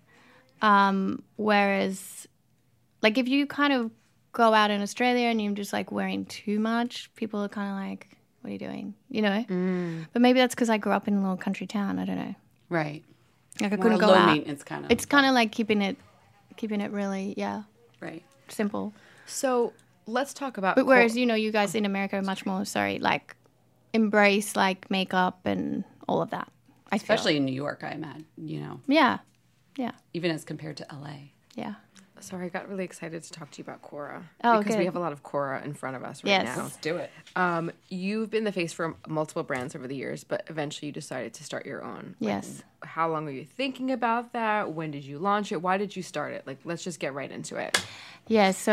um, whereas like if you kind of go out in Australia and you're just like wearing too much, people are kind of like, "What are you doing?" You know. Mm. But maybe that's because I grew up in a little country town. I don't know. Right. Like I More couldn't go low out. maintenance kind of. It's kind of like keeping it, keeping it really, yeah, right. simple. So let's talk about. But whereas, you know, you guys in America are much more, sorry, like embrace like makeup and all of that. I feel. Especially in New York, I imagine, you know, Yeah. Yeah. even as compared to L A. Yeah. Sorry, I got really excited to talk to you about Cora. Oh, because good. we have a lot of Cora in front of us right Yes. now. Let's do it. Um, you've been the face for multiple brands over the years, but eventually you decided to start your own. Like, Yes. how long were you thinking about that? When did you launch it? Why did you start it? Like, let's just get right into it. Yeah, so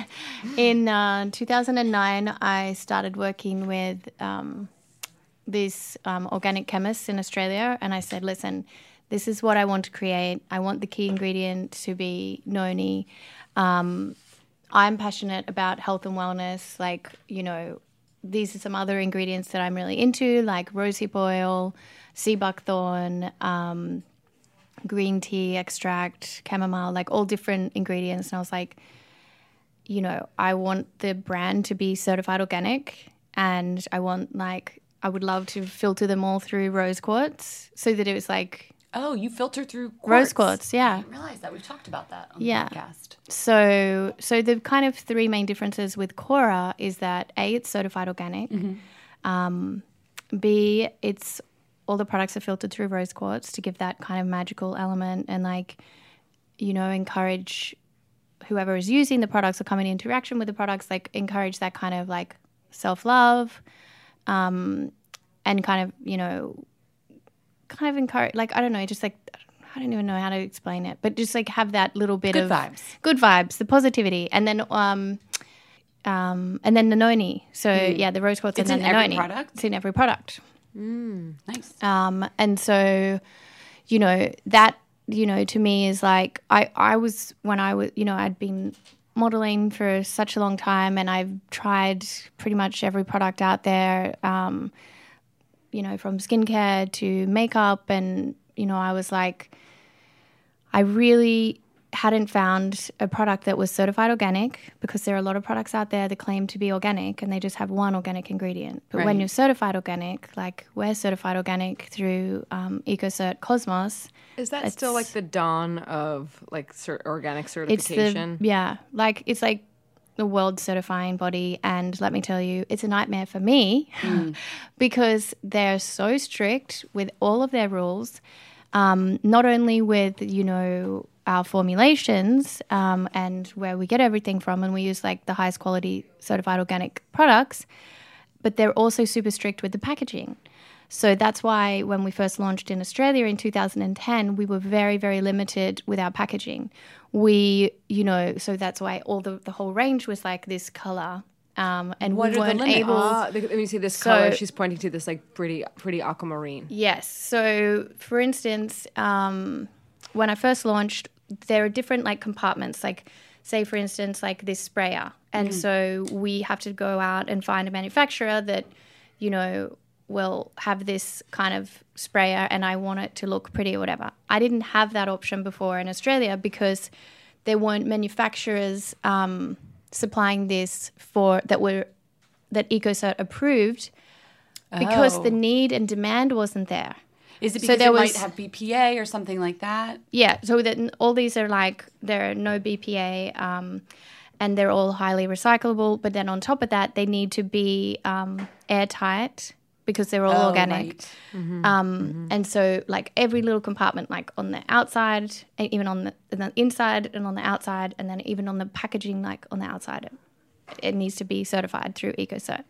in uh, two thousand nine, I started working with um, these um, organic chemists in Australia, and I said, listen, this is what I want to create. I want the key ingredient to be noni. Um, I'm passionate about health and wellness. Like, you know, these are some other ingredients that I'm really into, like rosehip oil, sea buckthorn, um, green tea extract, chamomile, like all different ingredients. And I was like, you know, I want the brand to be certified organic, and I want like, I would love to filter them all through rose quartz so that it was like Oh, you filter through quartz. rose quartz, yeah. I didn't realize that. We've talked about that on Yeah. the podcast. So, so the kind of three main differences with Cora is that A, it's certified organic. Um, B, it's all the products are filtered through rose quartz to give that kind of magical element and like, you know, encourage whoever is using the products or coming into interaction with the products, like encourage that kind of like self-love, um, and kind of, you know, kind of encourage, like, I don't know, just like, I don't even know how to explain it, but just like have that little bit Good of vibes. good vibes, the positivity, and then um, um, and then the noni. So yeah, the rose quartz It's and in then the every noni. product? It's in every product. Nice. Um, and so, you know, that, you know, to me is like, I, I was, when I was, you know, I'd been modeling for such a long time and I've tried pretty much every product out there, um, you know, from skincare to makeup. And, you know, I was like, I really hadn't found a product that was certified organic, because there are a lot of products out there that claim to be organic and they just have one organic ingredient. But Right. when you're certified organic, like we're certified organic through um, EcoCert Cosmos. Is that it's- still like the dawn of like cer- organic It's certification? the yeah, like it's like the world certifying body, and let me tell you, it's a nightmare for me because they're so strict with all of their rules. Um, not only with you know our formulations um, and where we get everything from, and we use like the highest quality certified organic products, but they're also super strict with the packaging. So that's why when we first launched in Australia in two thousand ten, we were very, very limited with our packaging. We, you know, so that's why all the, the whole range was like this color. Um, and What we are the weren't limits? able. Ah, the- let me see this So- color. She's pointing to this like pretty, pretty aquamarine. Yes. So, for instance, um, when I first launched, there are different like compartments. Like, say, for instance, like this sprayer, and so we have to go out and find a manufacturer that, you know, will have this kind of sprayer, and I want it to look pretty or whatever. I didn't have that option before in Australia because there weren't manufacturers um, supplying this for that were that EcoCert approved, because Oh. the need and demand wasn't there. Is it So because there it was- might have B P A or something like that? Yeah, so that all these are like, there are no B P A, um, and they're all highly recyclable. But then on top of that, they need to be um, airtight because they're all Oh, organic. right. Um, And so like every little compartment, like on the outside, and even on the, on the inside and on the outside, and then even on the packaging, like on the outside, it, it needs to be certified through EcoCert.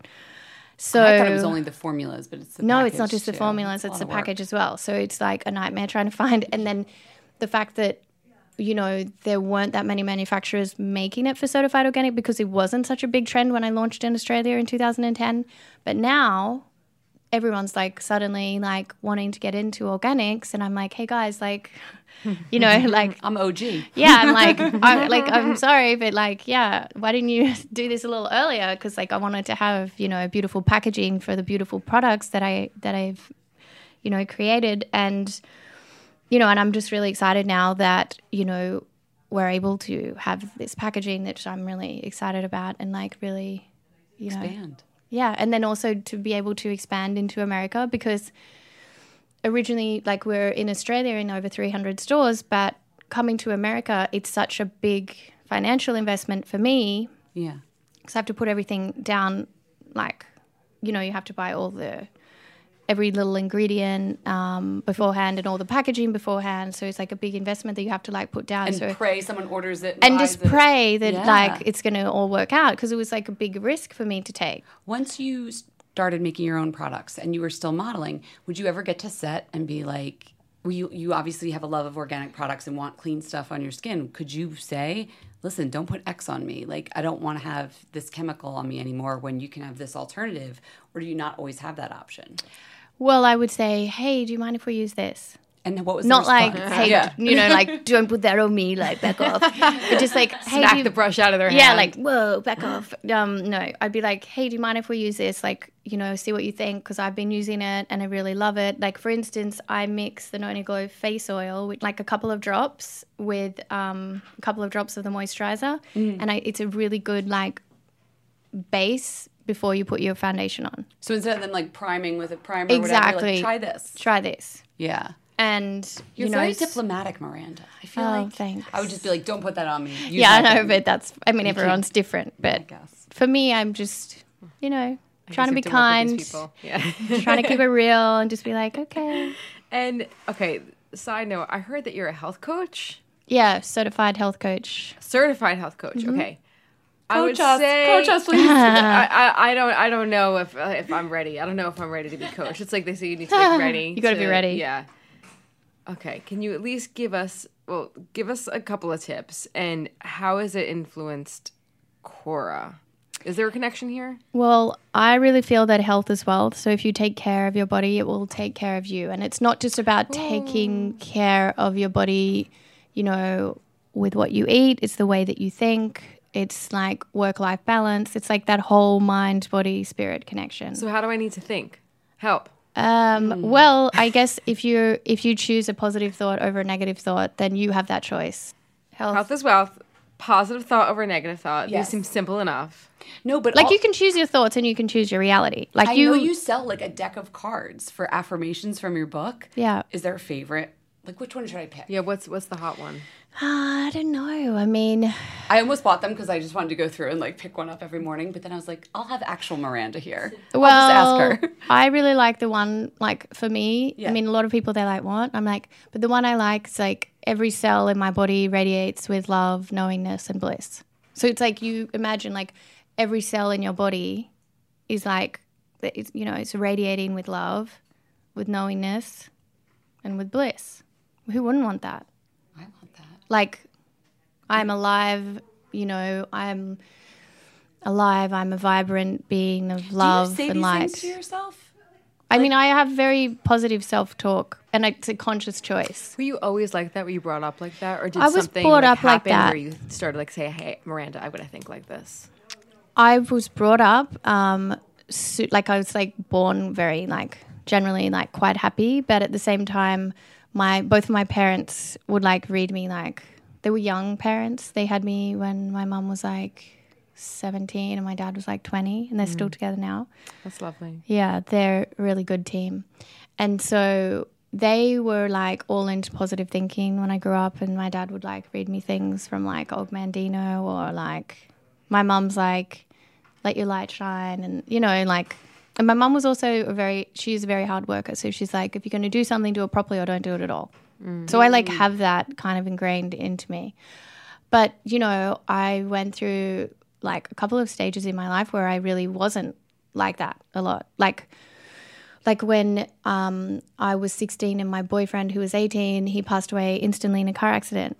So I thought it was only the formulas, but it's the no, it's not package, just the too. formulas, That's it's a the lot of work. package as well. So it's like a nightmare trying to find. And then the fact that, you know, there weren't that many manufacturers making it for certified organic because it wasn't such a big trend when I launched in Australia in two thousand ten. But now everyone's like suddenly like wanting to get into organics. And I'm like, hey guys, like, you know, like, I'm O G. yeah, I'm like, I, like, I'm sorry, but like, yeah, why didn't you do this a little earlier? Because like, I wanted to have, you know, beautiful packaging for the beautiful products that I that I've, you know, created, and you know, and I'm just really excited now that you know we're able to have this packaging that I'm really excited about, and like really, you know, Expand. yeah, and then also to be able to expand into America, because originally, like, we're in Australia in over three hundred stores, but coming to America, it's such a big financial investment for me, Yeah. because I have to put everything down, like, you know, you have to buy all the, every little ingredient um, beforehand and all the packaging beforehand, so it's like a big investment that you have to, like, put down. And so pray someone orders it. and buys just it. pray that, Yeah. like, it's going to all work out, because it was, like, a big risk for me to take. Once you started making your own products and you were still modeling, would you ever get to set and be like, well, you, you obviously have a love of organic products and want clean stuff on your skin. Could you say, listen, don't put X on me. Like, I don't want to have this chemical on me anymore when you can have this alternative? Or do you not always have that option? Well, I would say, hey, do you mind if we use this? And what was Not the like, response? hey, Yeah. you know, like, don't put that on me, like, back off. But just like, hey, Smack do you- the brush out of their yeah, hand. like, whoa, back off. Um, no, I'd be like, hey, do you mind if we use this? Like, you know, see what you think, because I've been using it and I really love it. Like, for instance, I mix the Noni Glow face oil with like a couple of drops with um, a couple of drops of the moisturizer, and I, it's a really good like base before you put your foundation on. So instead of them like priming with a primer or whatever, Exactly. like, try this. Try this, Yeah. and You're you know, very s- diplomatic, Miranda. I feel Oh, like thanks. I would just be like, don't put that on me. Use yeah, I my know, thing. but that's, I mean, You everyone's can't- different. But guess. for me, I'm just, you know, trying to be I guess you have work with kind, these people. Yeah. trying to keep it real, and just be like, okay. And okay, side note, I heard that you're a health coach, Yeah, certified health coach. certified health coach. Okay. I would Coach us. say, Coach us, please. I, I, I don't, I don't know if uh, if I'm ready. I don't know if I'm ready to be coached. It's like they say you need to be ready. You gotta be to- ready. Yeah. Okay. Can you at least give us, well, give us a couple of tips, and how has it influenced Cora? Is there a connection here? Well, I really feel that health is wealth. So if you take care of your body, it will take care of you. And it's not just about taking care of your body, you know, with what you eat. It's the way that you think. It's like work-life balance. It's like that whole mind, body, spirit connection. So how do I need to think? Help. Um, Well, I guess if you if you choose a positive thought over a negative thought, then you have that choice. Health. Health is wealth. Positive thought over negative thought. Yes. These seem simple enough. No, but Like all- you can choose your thoughts and you can choose your reality. Like I you, know you sell like a deck of cards for affirmations from your book. Yeah. Is there a favorite? Like, which one should I pick? Yeah, what's what's the hot one? I don't know. I mean, I almost bought them because I just wanted to go through and like pick one up every morning. But then I was like, I'll have actual Miranda here. well, I'll just ask her. I really like the one, like for me, Yeah. I mean, a lot of people, they're like, what? I'm like, but the one I like is like every cell in my body radiates with love, knowingness, and bliss. So it's like you imagine like every cell in your body is like, it's, you know, it's radiating with love, with knowingness, and with bliss. Who wouldn't want that? I want that. Like, I'm alive, you know, I'm alive, I'm a vibrant being of love Do you say and these light. things to yourself? I mean, I have very positive self-talk, and it's a conscious choice. Were you always like that? Were you brought up like that? Or did I was something brought like, up like happen that. where you started like say, hey, Miranda, I would think like this? I was brought up, um, so, like I was like born very like generally like quite happy, but at the same time, my both of my parents would like read me like they were young parents. They had me when my mum was like seventeen and my dad was like twenty, and they're still together now. That's lovely. Yeah, they're a really good team. And so they were like all into positive thinking when I grew up, and my dad would like read me things from like Og Mandino, or like my mum's like, let your light shine, and you know, like, and my mum was also a very, she's a very hard worker. So she's like, if you're going to do something, do it properly or don't do it at all. Mm-hmm. So I like have that kind of ingrained into me. But, you know, I went through like a couple of stages in my life where I really wasn't like that a lot. Like, like when um, I was sixteen and my boyfriend who was eighteen, he passed away instantly in a car accident.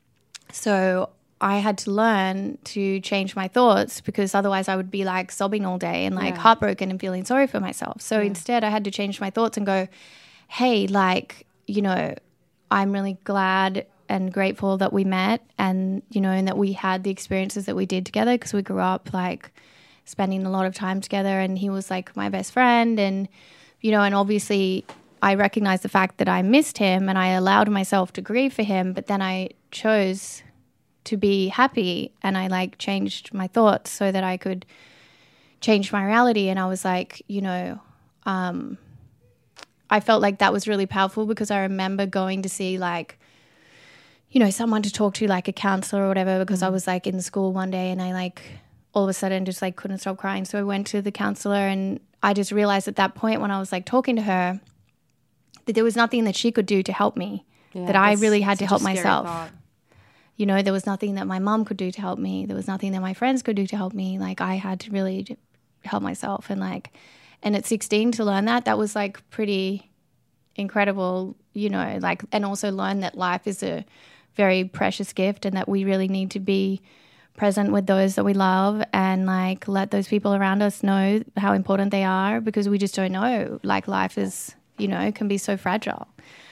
So I had to learn to change my thoughts, because otherwise I would be like sobbing all day and like Yeah. heartbroken and feeling sorry for myself. So instead I had to change my thoughts and go, hey, like, you know, I'm really glad and grateful that we met, and, you know, and that we had the experiences that we did together, because we grew up like spending a lot of time together, and he was like my best friend. And, you know, and obviously I recognized the fact that I missed him and I allowed myself to grieve for him, but then I chose to be happy, and I like changed my thoughts so that I could change my reality. And I was like, you know, um, I felt like that was really powerful, because I remember going to see like, you know, someone to talk to, like a counselor or whatever, because I was like in school one day and I like all of a sudden just like couldn't stop crying. So I went to the counselor, and I just realized at that point when I was like talking to her that there was nothing that she could do to help me, Yeah, that I that's really had to such a help scary myself. thought. You know, there was nothing that my mom could do to help me. There was nothing that my friends could do to help me. Like, I had to really j- help myself. And like, and at sixteen to learn that, that was like pretty incredible, you know, like, and also learn that life is a very precious gift, and that we really need to be present with those that we love, and like let those people around us know how important they are, because we just don't know. Like, life is, you know, can be so fragile.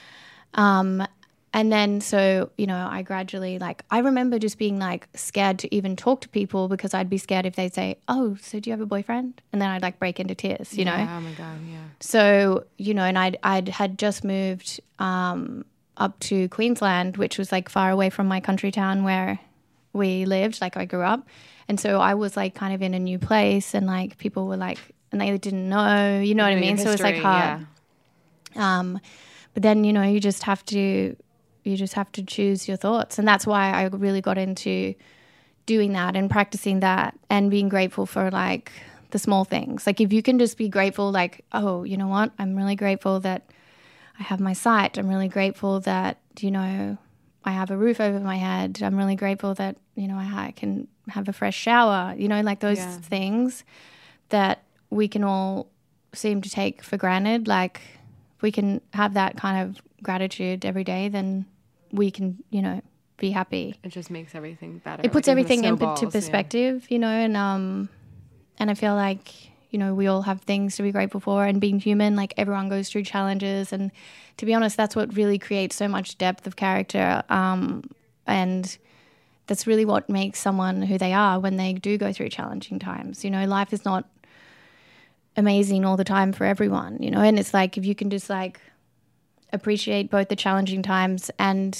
Um, And then, so, you know, I gradually, like, I remember just being, like, scared to even talk to people, because I'd be scared if they'd say, oh, so do you have a boyfriend? And then I'd, like, break into tears, you know? Yeah, oh, my God, yeah. So, you know, and I'd, I'd had just moved um, up to Queensland, which was, like, far away from my country town where we lived, like, I grew up. And so I was, like, kind of in a new place, and, like, people were, like, and they didn't know, you know what I Your mean? So it was, like, history, hard. Um, but then, you know, you just have to... You just have to choose your thoughts. And that's why I really got into doing that and practicing that, and being grateful for like the small things. Like, if you can just be grateful, like, oh, you know what? I'm really grateful that I have my sight. I'm really grateful that, you know, I have a roof over my head. I'm really grateful that, you know, I can have a fresh shower, you know, like those Yeah. things that we can all seem to take for granted. Like, if we can have that kind of gratitude every day, then we can, you know, be happy. It just makes everything better. It puts like, everything into snowballs, yeah. perspective, you know, and um, and I feel like, you know, we all have things to be grateful for, and being human, like, everyone goes through challenges, and to be honest, that's what really creates so much depth of character, um, and that's really what makes someone who they are when they do go through challenging times. You know, life is not amazing all the time for everyone, you know, and it's like, if you can just like appreciate both the challenging times and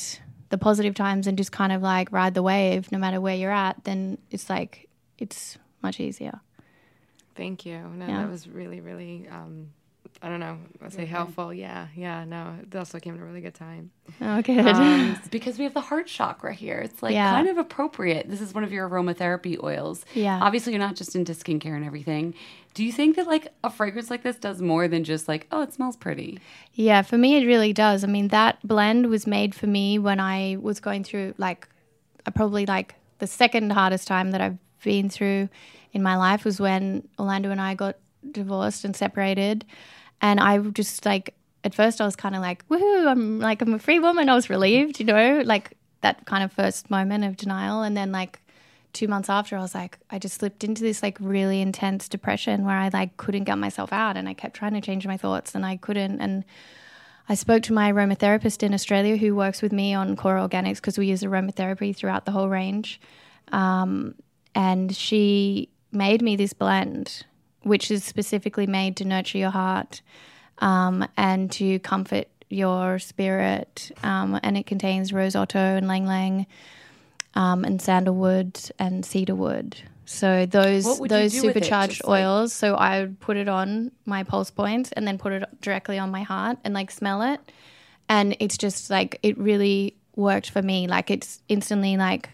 the positive times and just kind of like ride the wave no matter where you're at, then it's like it's much easier. Thank you. No, Yeah. that was really, really, um, I don't know, I'd say helpful. Yeah, yeah, no. It also came at a really good time. Oh, good. Um, it's because we have the heart chakra here. It's like Yeah. kind of appropriate. This is one of your aromatherapy oils. Yeah. Obviously, you're not just into skincare and everything. Do you think that like a fragrance like this does more than just like, oh, it smells pretty? Yeah, for me it really does. I mean, that blend was made for me when I was going through like uh, probably like the second hardest time that I've been through in my life was when Orlando and I got divorced and separated. And I just like, at first I was kind of like, woohoo, I'm like, I'm a free woman. I was relieved, you know, like that kind of first moment of denial. And then like two months after I was like, I just slipped into this like really intense depression where I like couldn't get myself out and I kept trying to change my thoughts and I couldn't. And I spoke to my aromatherapist in Australia who works with me on Core Organics because we use aromatherapy throughout the whole range. Um, and she made me this blend, which is specifically made to nurture your heart um, and to comfort your spirit. Um, and it contains rose otto and lang lang um, and sandalwood and cedarwood. So those What would you those do with it? supercharged Just, like- oils. So I would put it on my pulse points and then put it directly on my heart and like smell it. And it's just like it really worked for me. Like it's instantly like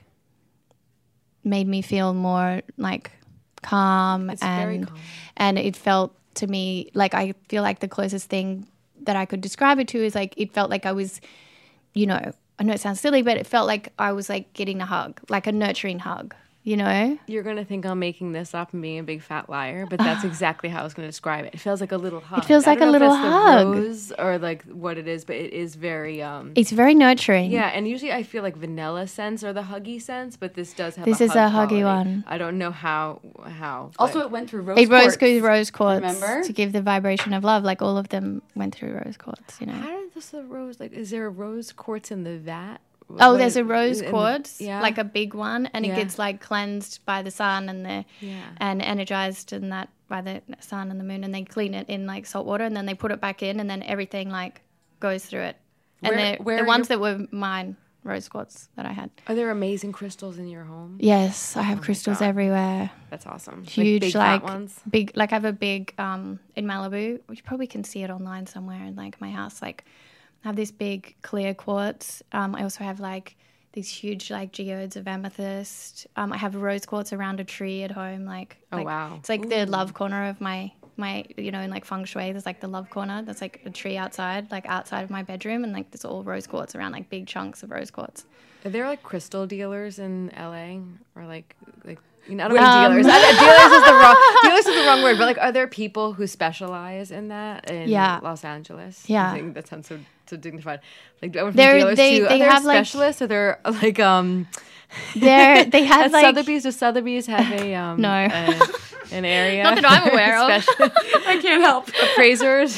made me feel more like calm It's very and calm. and it felt to me like I feel like the closest thing that I could describe it to is like it felt like I was, you know, I know it sounds silly, but it felt like I was like getting a hug, like a nurturing hug, you know? You're going to think I'm making this up and being a big fat liar, but that's exactly how I was going to describe it. It feels like a little hug. feels I like don't a know if little that's hug. The rose or like what it is, but it is very... Um, It's very nurturing. yeah, and usually I feel like vanilla scents are the huggy scents, but this does have This a is hug a huggy quality. one. I don't know how. how Also, but- it went through rose It rose quartz. goes rose quartz Remember? to give the vibration of love. Like all of them went through rose quartz, you know. how does the rose, like, is there a rose quartz in the vat? Oh, What there's is- a rose in the- quartz, yeah. like a big one, and Yeah. it gets like cleansed by the sun and the Yeah. and energized and that by the sun and the moon, and they clean it in like salt water, and then they put it back in, and then everything like goes through it. And Where- the where the are ones your- that were mine rose quartz that I had. Are there amazing crystals in your home? Yes, I have Oh my crystals God. everywhere. That's awesome. Huge, like, big, like, fat ones. big, like I have a big um in Malibu, which you probably can see it online somewhere in like my house. Like, I have this big clear quartz. Um, I also have like these huge like geodes of amethyst. Um, I have rose quartz around a tree at home. Like, Oh, like, wow. it's like the love corner of my my you know in like feng shui. There's like the love corner. That's like a tree outside, like outside of my bedroom, and like there's all rose quartz around, like big chunks of rose quartz. Are there like crystal dealers in L A or like like you know, I don't mean Um, dealers. I, dealers is the wrong dealers is the wrong word, but like are there people who specialize in that in Yeah. Los Angeles? Yeah. I think that sounds so so dignified. Like I went from They're- dealers they- to they are there have, like- specialists or they're like um They're they have at like Sotheby's. Do Sotheby's have a um No. a- an area? Not that I'm aware of. Special- I can't help appraisers.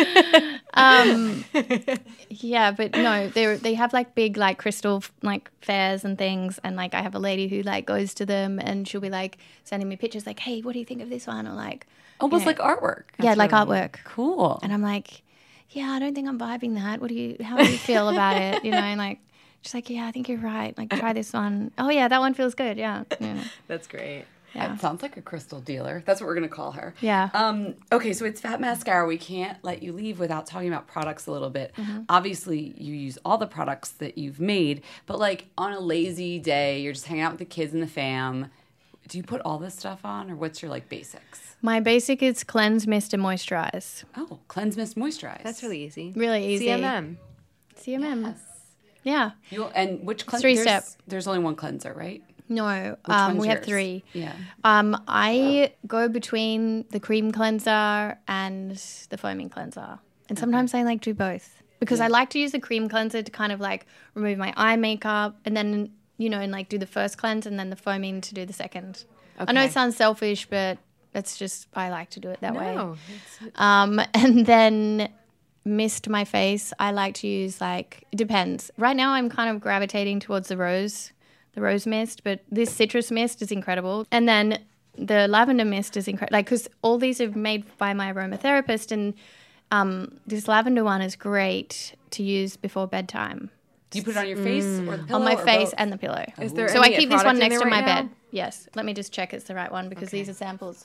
um yeah, but no, they they have like big like crystal like fairs and things, and like I have a lady who like goes to them and she'll be like sending me pictures like, hey, what do you think of this one, or like Almost you know, like artwork. yeah, like really artwork. Cool. And I'm like, yeah, I don't think I'm vibing that. What do you how do you feel about it, you know? And like she's like, yeah, I think you're right, like try this one. Oh yeah, that one feels good. Yeah, yeah. That's great. Yeah. It sounds like a crystal dealer. That's what we're going to call her. Yeah. Um, okay, so it's Fat Mascara. We can't let you leave without talking about products a little bit. Obviously, you use all the products that you've made, but like on a lazy day, you're just hanging out with the kids and the fam. Do you put all this stuff on, or what's your like basics? My basic is cleanse, mist, and moisturize. Oh, cleanse, mist, moisturize. That's really easy. Really easy. C M M. C M M. Yes. Yeah. You and which cleanser? Three there's, step. There's only one cleanser, right? No, Which um, one's we have yours? three. Yeah. Um, I go between the cream cleanser and the foaming cleanser, and sometimes I like do both because I like to use the cream cleanser to kind of like remove my eye makeup, and then you know, and like do the first cleanse, and then the foaming to do the second. I know Okay. it sounds selfish, but that's just I like to do it that way. No, it's, Um, and then mist my face. I like to use like it depends. Right now, I'm kind of gravitating towards the rose, the rose mist, but this citrus mist is incredible. And then the lavender mist is incredible. Like because all these are made by my aromatherapist, and um, this lavender one is great to use before bedtime. Do you put it on your face or the pillow? On my or face both? and the pillow. Is there So I any keep this one product in next there to my right now? bed. Yes. Let me just check it's the right one because Okay. these are samples.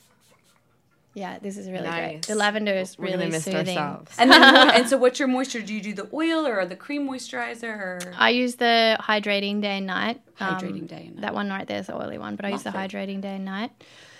Yeah, this is really great. Nice. The lavender is We're gonna really miss soothing. ourselves. And then, what- and so, what's your moisture? Do you do the oil or the cream moisturizer? Or? I use the hydrating day and night. Hydrating day and night. That one right there is the oily one, but I use the Love it. hydrating day and night.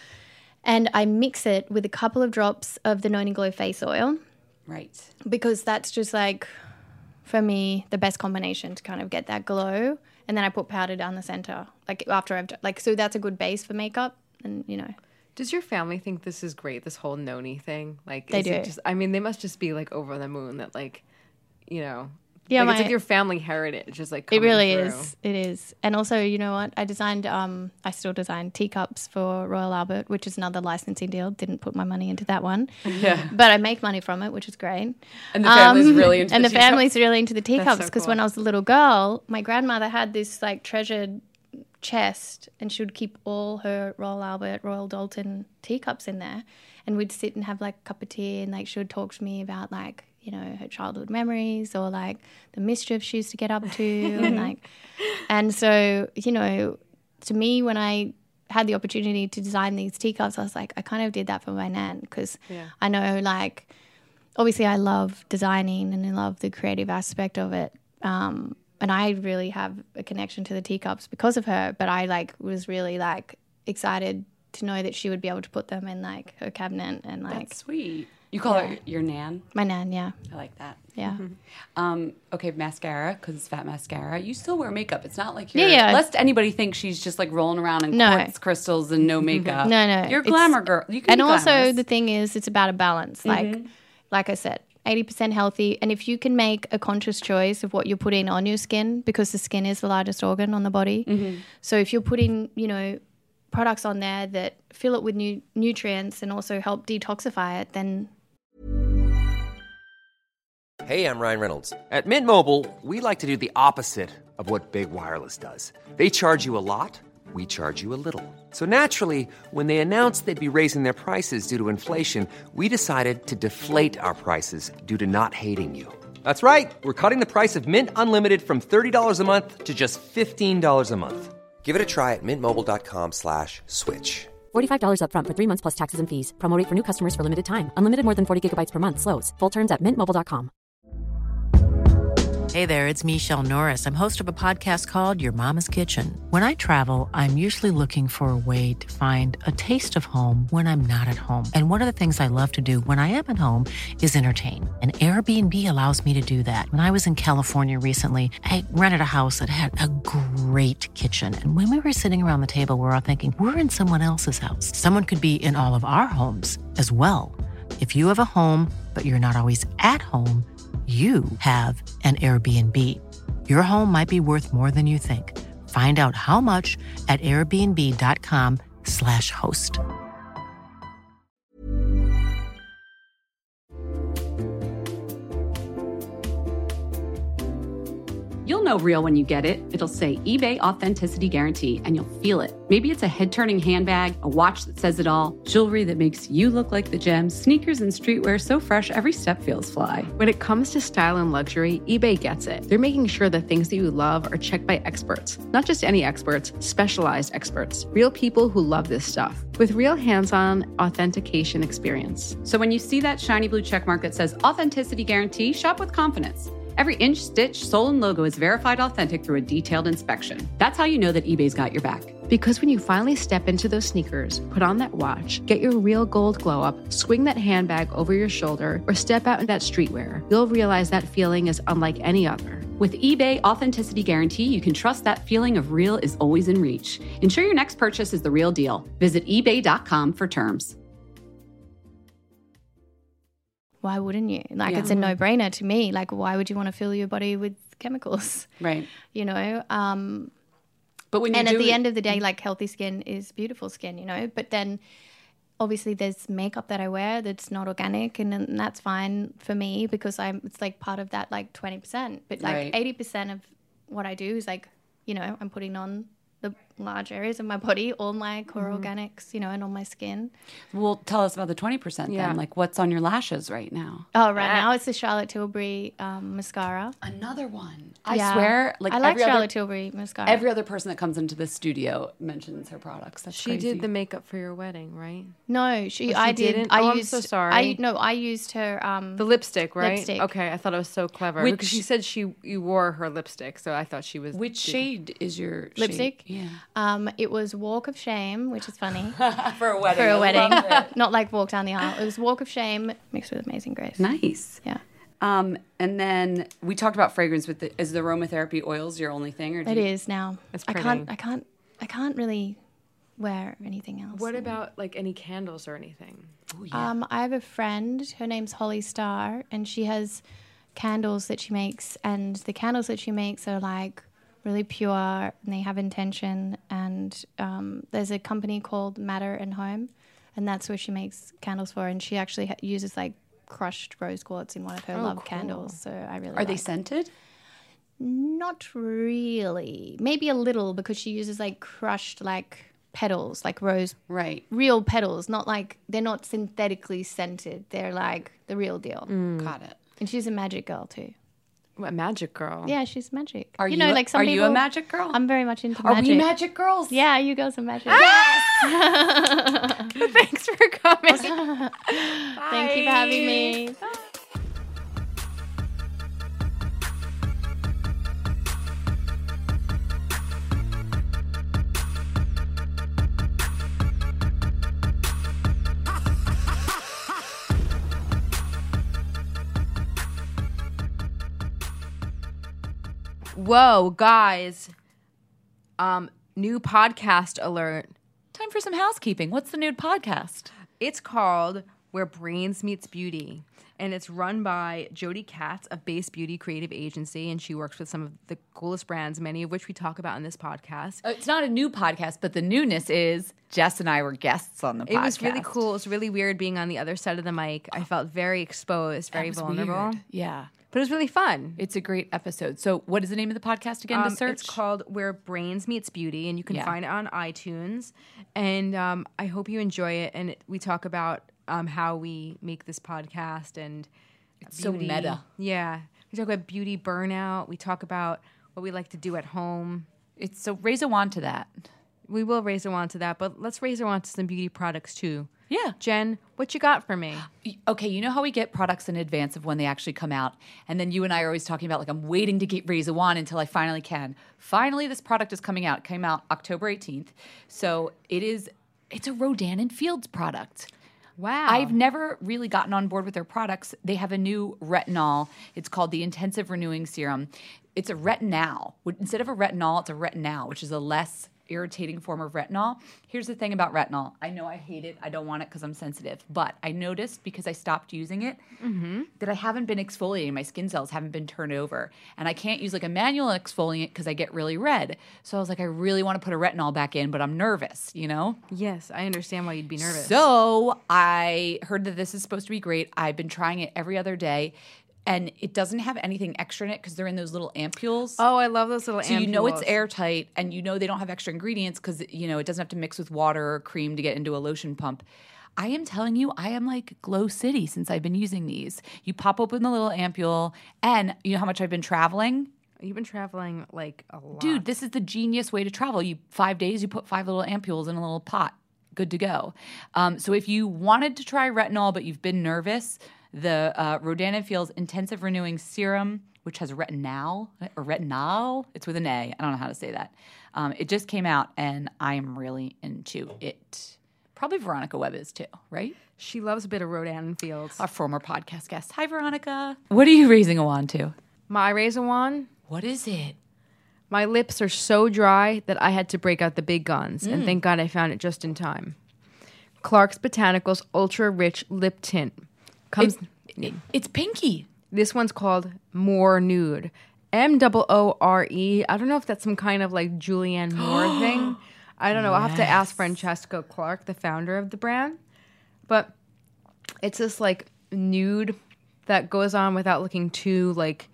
And I mix it with a couple of drops of the Noni Glow face oil Right. because that's just like, for me, the best combination to kind of get that glow. And then I put powder down the center, like after I've done, like, so that's a good base for makeup. And, you know, Does your family think this is great, this whole noni thing? Like, They is it do. just, I mean, they must just be like over the moon that, like, you know, Yeah, like, it's my- like your family heritage, just like it coming really through. is. It is. And also, you know what? I designed, um, I still design teacups for Royal Albert, which is another licensing deal. Didn't put my money into that one. Yeah. But I make money from it, which is great. And the family's really into And the the, teacups? family's really into the teacups so because cool. when I was a little girl, my grandmother had this like treasured chest and she would keep all her Royal Albert, Royal Dalton teacups in there. And we'd sit and have like a cup of tea and like she would talk to me about like, you know, her childhood memories or like the mischief she used to get up to and like and so, you know, to me when I had the opportunity to design these teacups, I was like, I kind of did that for my nan because Yeah. I know like obviously I love designing and I love the creative aspect of it. Um, and I really have a connection to the teacups because of her, but I like was really like excited to know that she would be able to put them in like her cabinet and like That's sweet. You call Yeah. her your nan? my nan, yeah. I like that. Yeah. Um, okay, mascara, because it's fat mascara. You still wear makeup. It's not like you're, Yeah, yeah. lest anybody think she's just like rolling around in No. quartz crystals and no makeup. No, no. You're a it's- glamour girl. You can And be also glamorous. the thing is it's about a balance. Like Mm-hmm. like I said, eighty percent healthy. And if you can make a conscious choice of what you're putting on your skin, because the skin is the largest organ on the body. Mm-hmm. So if you're putting, you know, products on there that fill it with new nutrients and also help detoxify it, then Hey, I'm Ryan Reynolds. At Mint Mobile, we like to do the opposite of what Big Wireless does. They charge you a lot, we charge you a little. So naturally, when they announced they'd be raising their prices due to inflation, we decided to deflate our prices due to not hating you. That's right. We're cutting the price of Mint Unlimited from thirty dollars a month to just fifteen dollars a month. Give it a try at mintmobile.com slash switch. forty-five dollars up front for three months plus taxes and fees. Promo rate for new customers for limited time. Unlimited more than forty gigabytes per month slows. Full terms at mint mobile dot com. Hey there, it's Michelle Norris. I'm host of a podcast called Your Mama's Kitchen. When I travel, I'm usually looking for a way to find a taste of home when I'm not at home. And one of the things I love to do when I am at home is entertain. And Airbnb allows me to do that. When I was in California recently, I rented a house that had a great kitchen. And when we were sitting around the table, we were all thinking, we're in someone else's house. Someone could be in all of our homes as well. If you have a home, but you're not always at home, you have an Airbnb. Your home might be worth more than you think. Find out how much at airbnb.com slash host. You'll know real when you get it. It'll say eBay Authenticity Guarantee, and you'll feel it. Maybe it's a head-turning handbag, a watch that says it all, jewelry that makes you look like the gems, sneakers and streetwear so fresh every step feels fly. When it comes to style and luxury, eBay gets it. They're making sure the things that you love are checked by experts. Not just any experts, specialized experts. Real people who love this stuff. With real hands-on authentication experience. So when you see that shiny blue checkmark that says Authenticity Guarantee, shop with confidence. Every inch, stitch, sole, and logo is verified authentic through a detailed inspection. That's how you know that eBay's got your back. Because when you finally step into those sneakers, put on that watch, get your real gold glow up, swing that handbag over your shoulder, or step out in that streetwear, you'll realize that feeling is unlike any other. With eBay Authenticity Guarantee, you can trust that feeling of real is always in reach. Ensure your next purchase is the real deal. Visit ebay dot com for terms. why wouldn't you? Like Yeah. it's a no-brainer to me. Like why would you want to fill your body with chemicals? Right. You know? Um But when you and do at the it- end of the day, like healthy skin is beautiful skin, you know. But then, obviously, there's makeup that I wear that's not organic, and, and that's fine for me because I'm. It's like part of that, like twenty percent. But like Right. eighty percent of what I do is like, you know, I'm putting on the large areas of my body, all my core Mm-hmm. organics, you know, and on my skin. Well, tell us about the twenty percent Yeah. then. Like, what's on your lashes right now? Oh, right now it's the Charlotte Tilbury um, mascara. Another one. I Yeah. swear, like I like every Charlotte other, Tilbury mascara. every other person that comes into the studio mentions her products. That's She crazy. did the makeup for your wedding, right? no, she. Oh, she I did. didn't? I Oh, I'm used. so sorry. I no, I used her. Um, The lipstick, right? Lipstick. Okay, I thought it was so clever Which- because she said she you wore her lipstick, so I thought she was. Which shade is your lipstick. Shade? Yeah. Um, it was Walk of Shame, which is funny For a wedding. for I a wedding, love it. not like Walk Down the Aisle. It was Walk of Shame mixed with Amazing Grace. Nice. Yeah, Um, and then we talked about fragrance. With the, is the aromatherapy oils your only thing, or do it you, is now. It's I pretty. can't. I can't. I can't really wear anything else. What about like any candles or anything? Um, I have a friend. Her name's Holly Starr, and she has candles that she makes, and the candles that she makes are like really pure, and they have intention. And um, there's a company called Matter and Home, and that's where she makes candles for. And she actually ha- uses like crushed rose quartz in one of her Oh, love cool. candles. So I really Are they like- scented? Not really. Maybe a little, because she uses like crushed like petals, like rose Right. real petals, not like they're not synthetically scented. They're like the real deal. Got it. And she's a magic girl too. What magic girl? Yeah, she's magic. Are you, know, a- like some are you a people- magic girl? I'm very much into Are magic. we magic girls? Yeah, you girls are magic. Thanks for coming. Thank you for having me. Whoa, guys! Um, new podcast alert. Time for some housekeeping. What's the nude podcast? It's called Where Brains Meets Beauty, and it's run by Jody Katz of Base Beauty Creative Agency, and she works with some of the coolest brands, many of which we talk about in this podcast. Uh, It's not a new podcast, but the newness is Jess and I were guests on the podcast. It was really cool. It was really weird being on the other side of the mic. I felt very exposed, very That was vulnerable, weird. Yeah. but it was really fun. It's a great episode. So what is the name of the podcast again Um, to search? It's called Where Brains Meets Beauty, and you can Yeah. find it on iTunes. And um, I hope you enjoy it. And it, we talk about um, how we make this podcast and It's so beauty. meta. Yeah, we talk about beauty burnout. We talk about what we like to do at home. It's so raise a wand to that. We will raise a wand to that, but let's raise a wand to some beauty products too. Yeah. Jen, what you got for me? Okay, you know how we get products in advance of when they actually come out, and then you and I are always talking about like I'm waiting to get raise a wand until I finally can. Finally, this product is coming out. It came out October eighteenth, so it is. It's a Rodan and Fields product. Wow. I've never really gotten on board with their products. They have a new retinol. It's called the Intensive Renewing Serum. It's a retinol. Instead of a retinol, it's a retinal, which is a less irritating form of retinol. Here's the thing about retinol. I know I hate it. I don't want it because I'm sensitive. But I noticed because I stopped using it that I haven't been exfoliating. My skin cells haven't been turned over. And I can't use like a manual exfoliant because I get really red. So I was like, I really want to put a retinol back in, but I'm nervous, you know? Yes, I understand why you'd be nervous. So I heard that this is supposed to be great. I've been trying it every other day. And it doesn't have anything extra in it because they're in those little ampules. oh, I love those little. So you know it's ampules. airtight, and you know they don't have extra ingredients because you know it doesn't have to mix with water or cream to get into a lotion pump. I am telling you, I am like Glow City since I've been using these. You pop open the little ampule, and you know how much I've been traveling? You've been traveling like a lot. Dude, this is the genius way to travel. You five days, you put five little ampules in a little pot. Good to go. Um, so if you wanted to try retinol, but you've been nervous, the uh, Rodan and Fields Intensive Renewing Serum, which has retinol or retinol, it's with an A. I don't know how to say that. Um, it just came out, and I am really into it. Probably Veronica Webb is too, right? She loves a bit of Rodan and Fields. Our former podcast guest. Hi, Veronica. What are you raising a wand to? My razor wand. What is it? My lips are so dry that I had to break out the big guns, and thank God I found it just in time. Clark's Botanicals Ultra Rich Lip Tint comes. It, it, it's pinky. This one's called More Nude. M O O R E. I don't know if that's some kind of like Julianne Moore thing. I don't know. I'll have to ask Francesca Clark, the founder of the brand. But it's this like nude that goes on without looking too like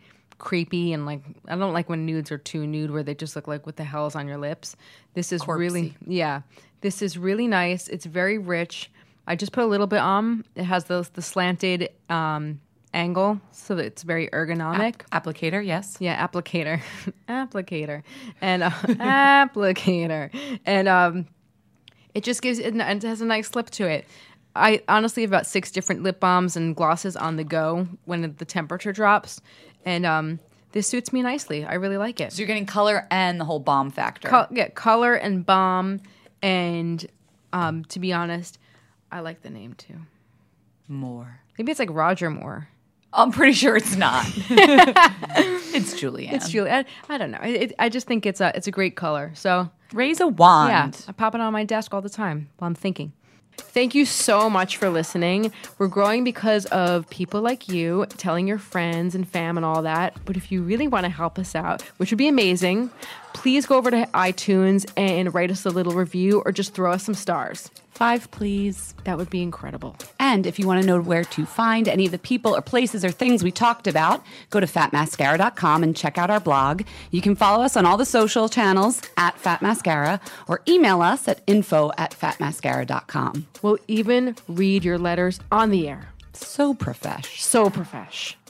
creepy and like I don't like when nudes are too nude where they just look like what the hell is on your lips. This is Corpsey. really yeah. This is really nice. It's very rich. I just put a little bit on. It has the the slanted um, angle, so that it's very ergonomic. App- applicator, yes. Yeah, applicator, applicator, and uh, applicator, and um, it just gives it, it has a nice slip to it. I honestly have about six different lip balms and glosses on the go when the temperature drops, and um, this suits me nicely. I really like it. So you're getting color and the whole balm factor. Co- yeah, color and balm, and um, to be honest, I like the name too. Moore. Maybe it's like Roger Moore. I'm pretty sure it's not. It's Julianne. It's Julianne. I, I don't know. It, I just think it's a it's a great color. So raise a wand. yeah, I pop it on my desk all the time while I'm thinking. Thank you so much for listening. We're growing because of people like you telling your friends and fam and all that. But if you really want to help us out, which would be amazing, please go over to iTunes and write us a little review or just throw us some stars. Five, please. That would be incredible. And if you want to know where to find any of the people or places or things we talked about, go to fat mascara dot com and check out our blog. You can follow us on all the social channels at Fat Mascara or email us at info at fat mascara dot com. We'll even read your letters on the air. So profesh. So profesh.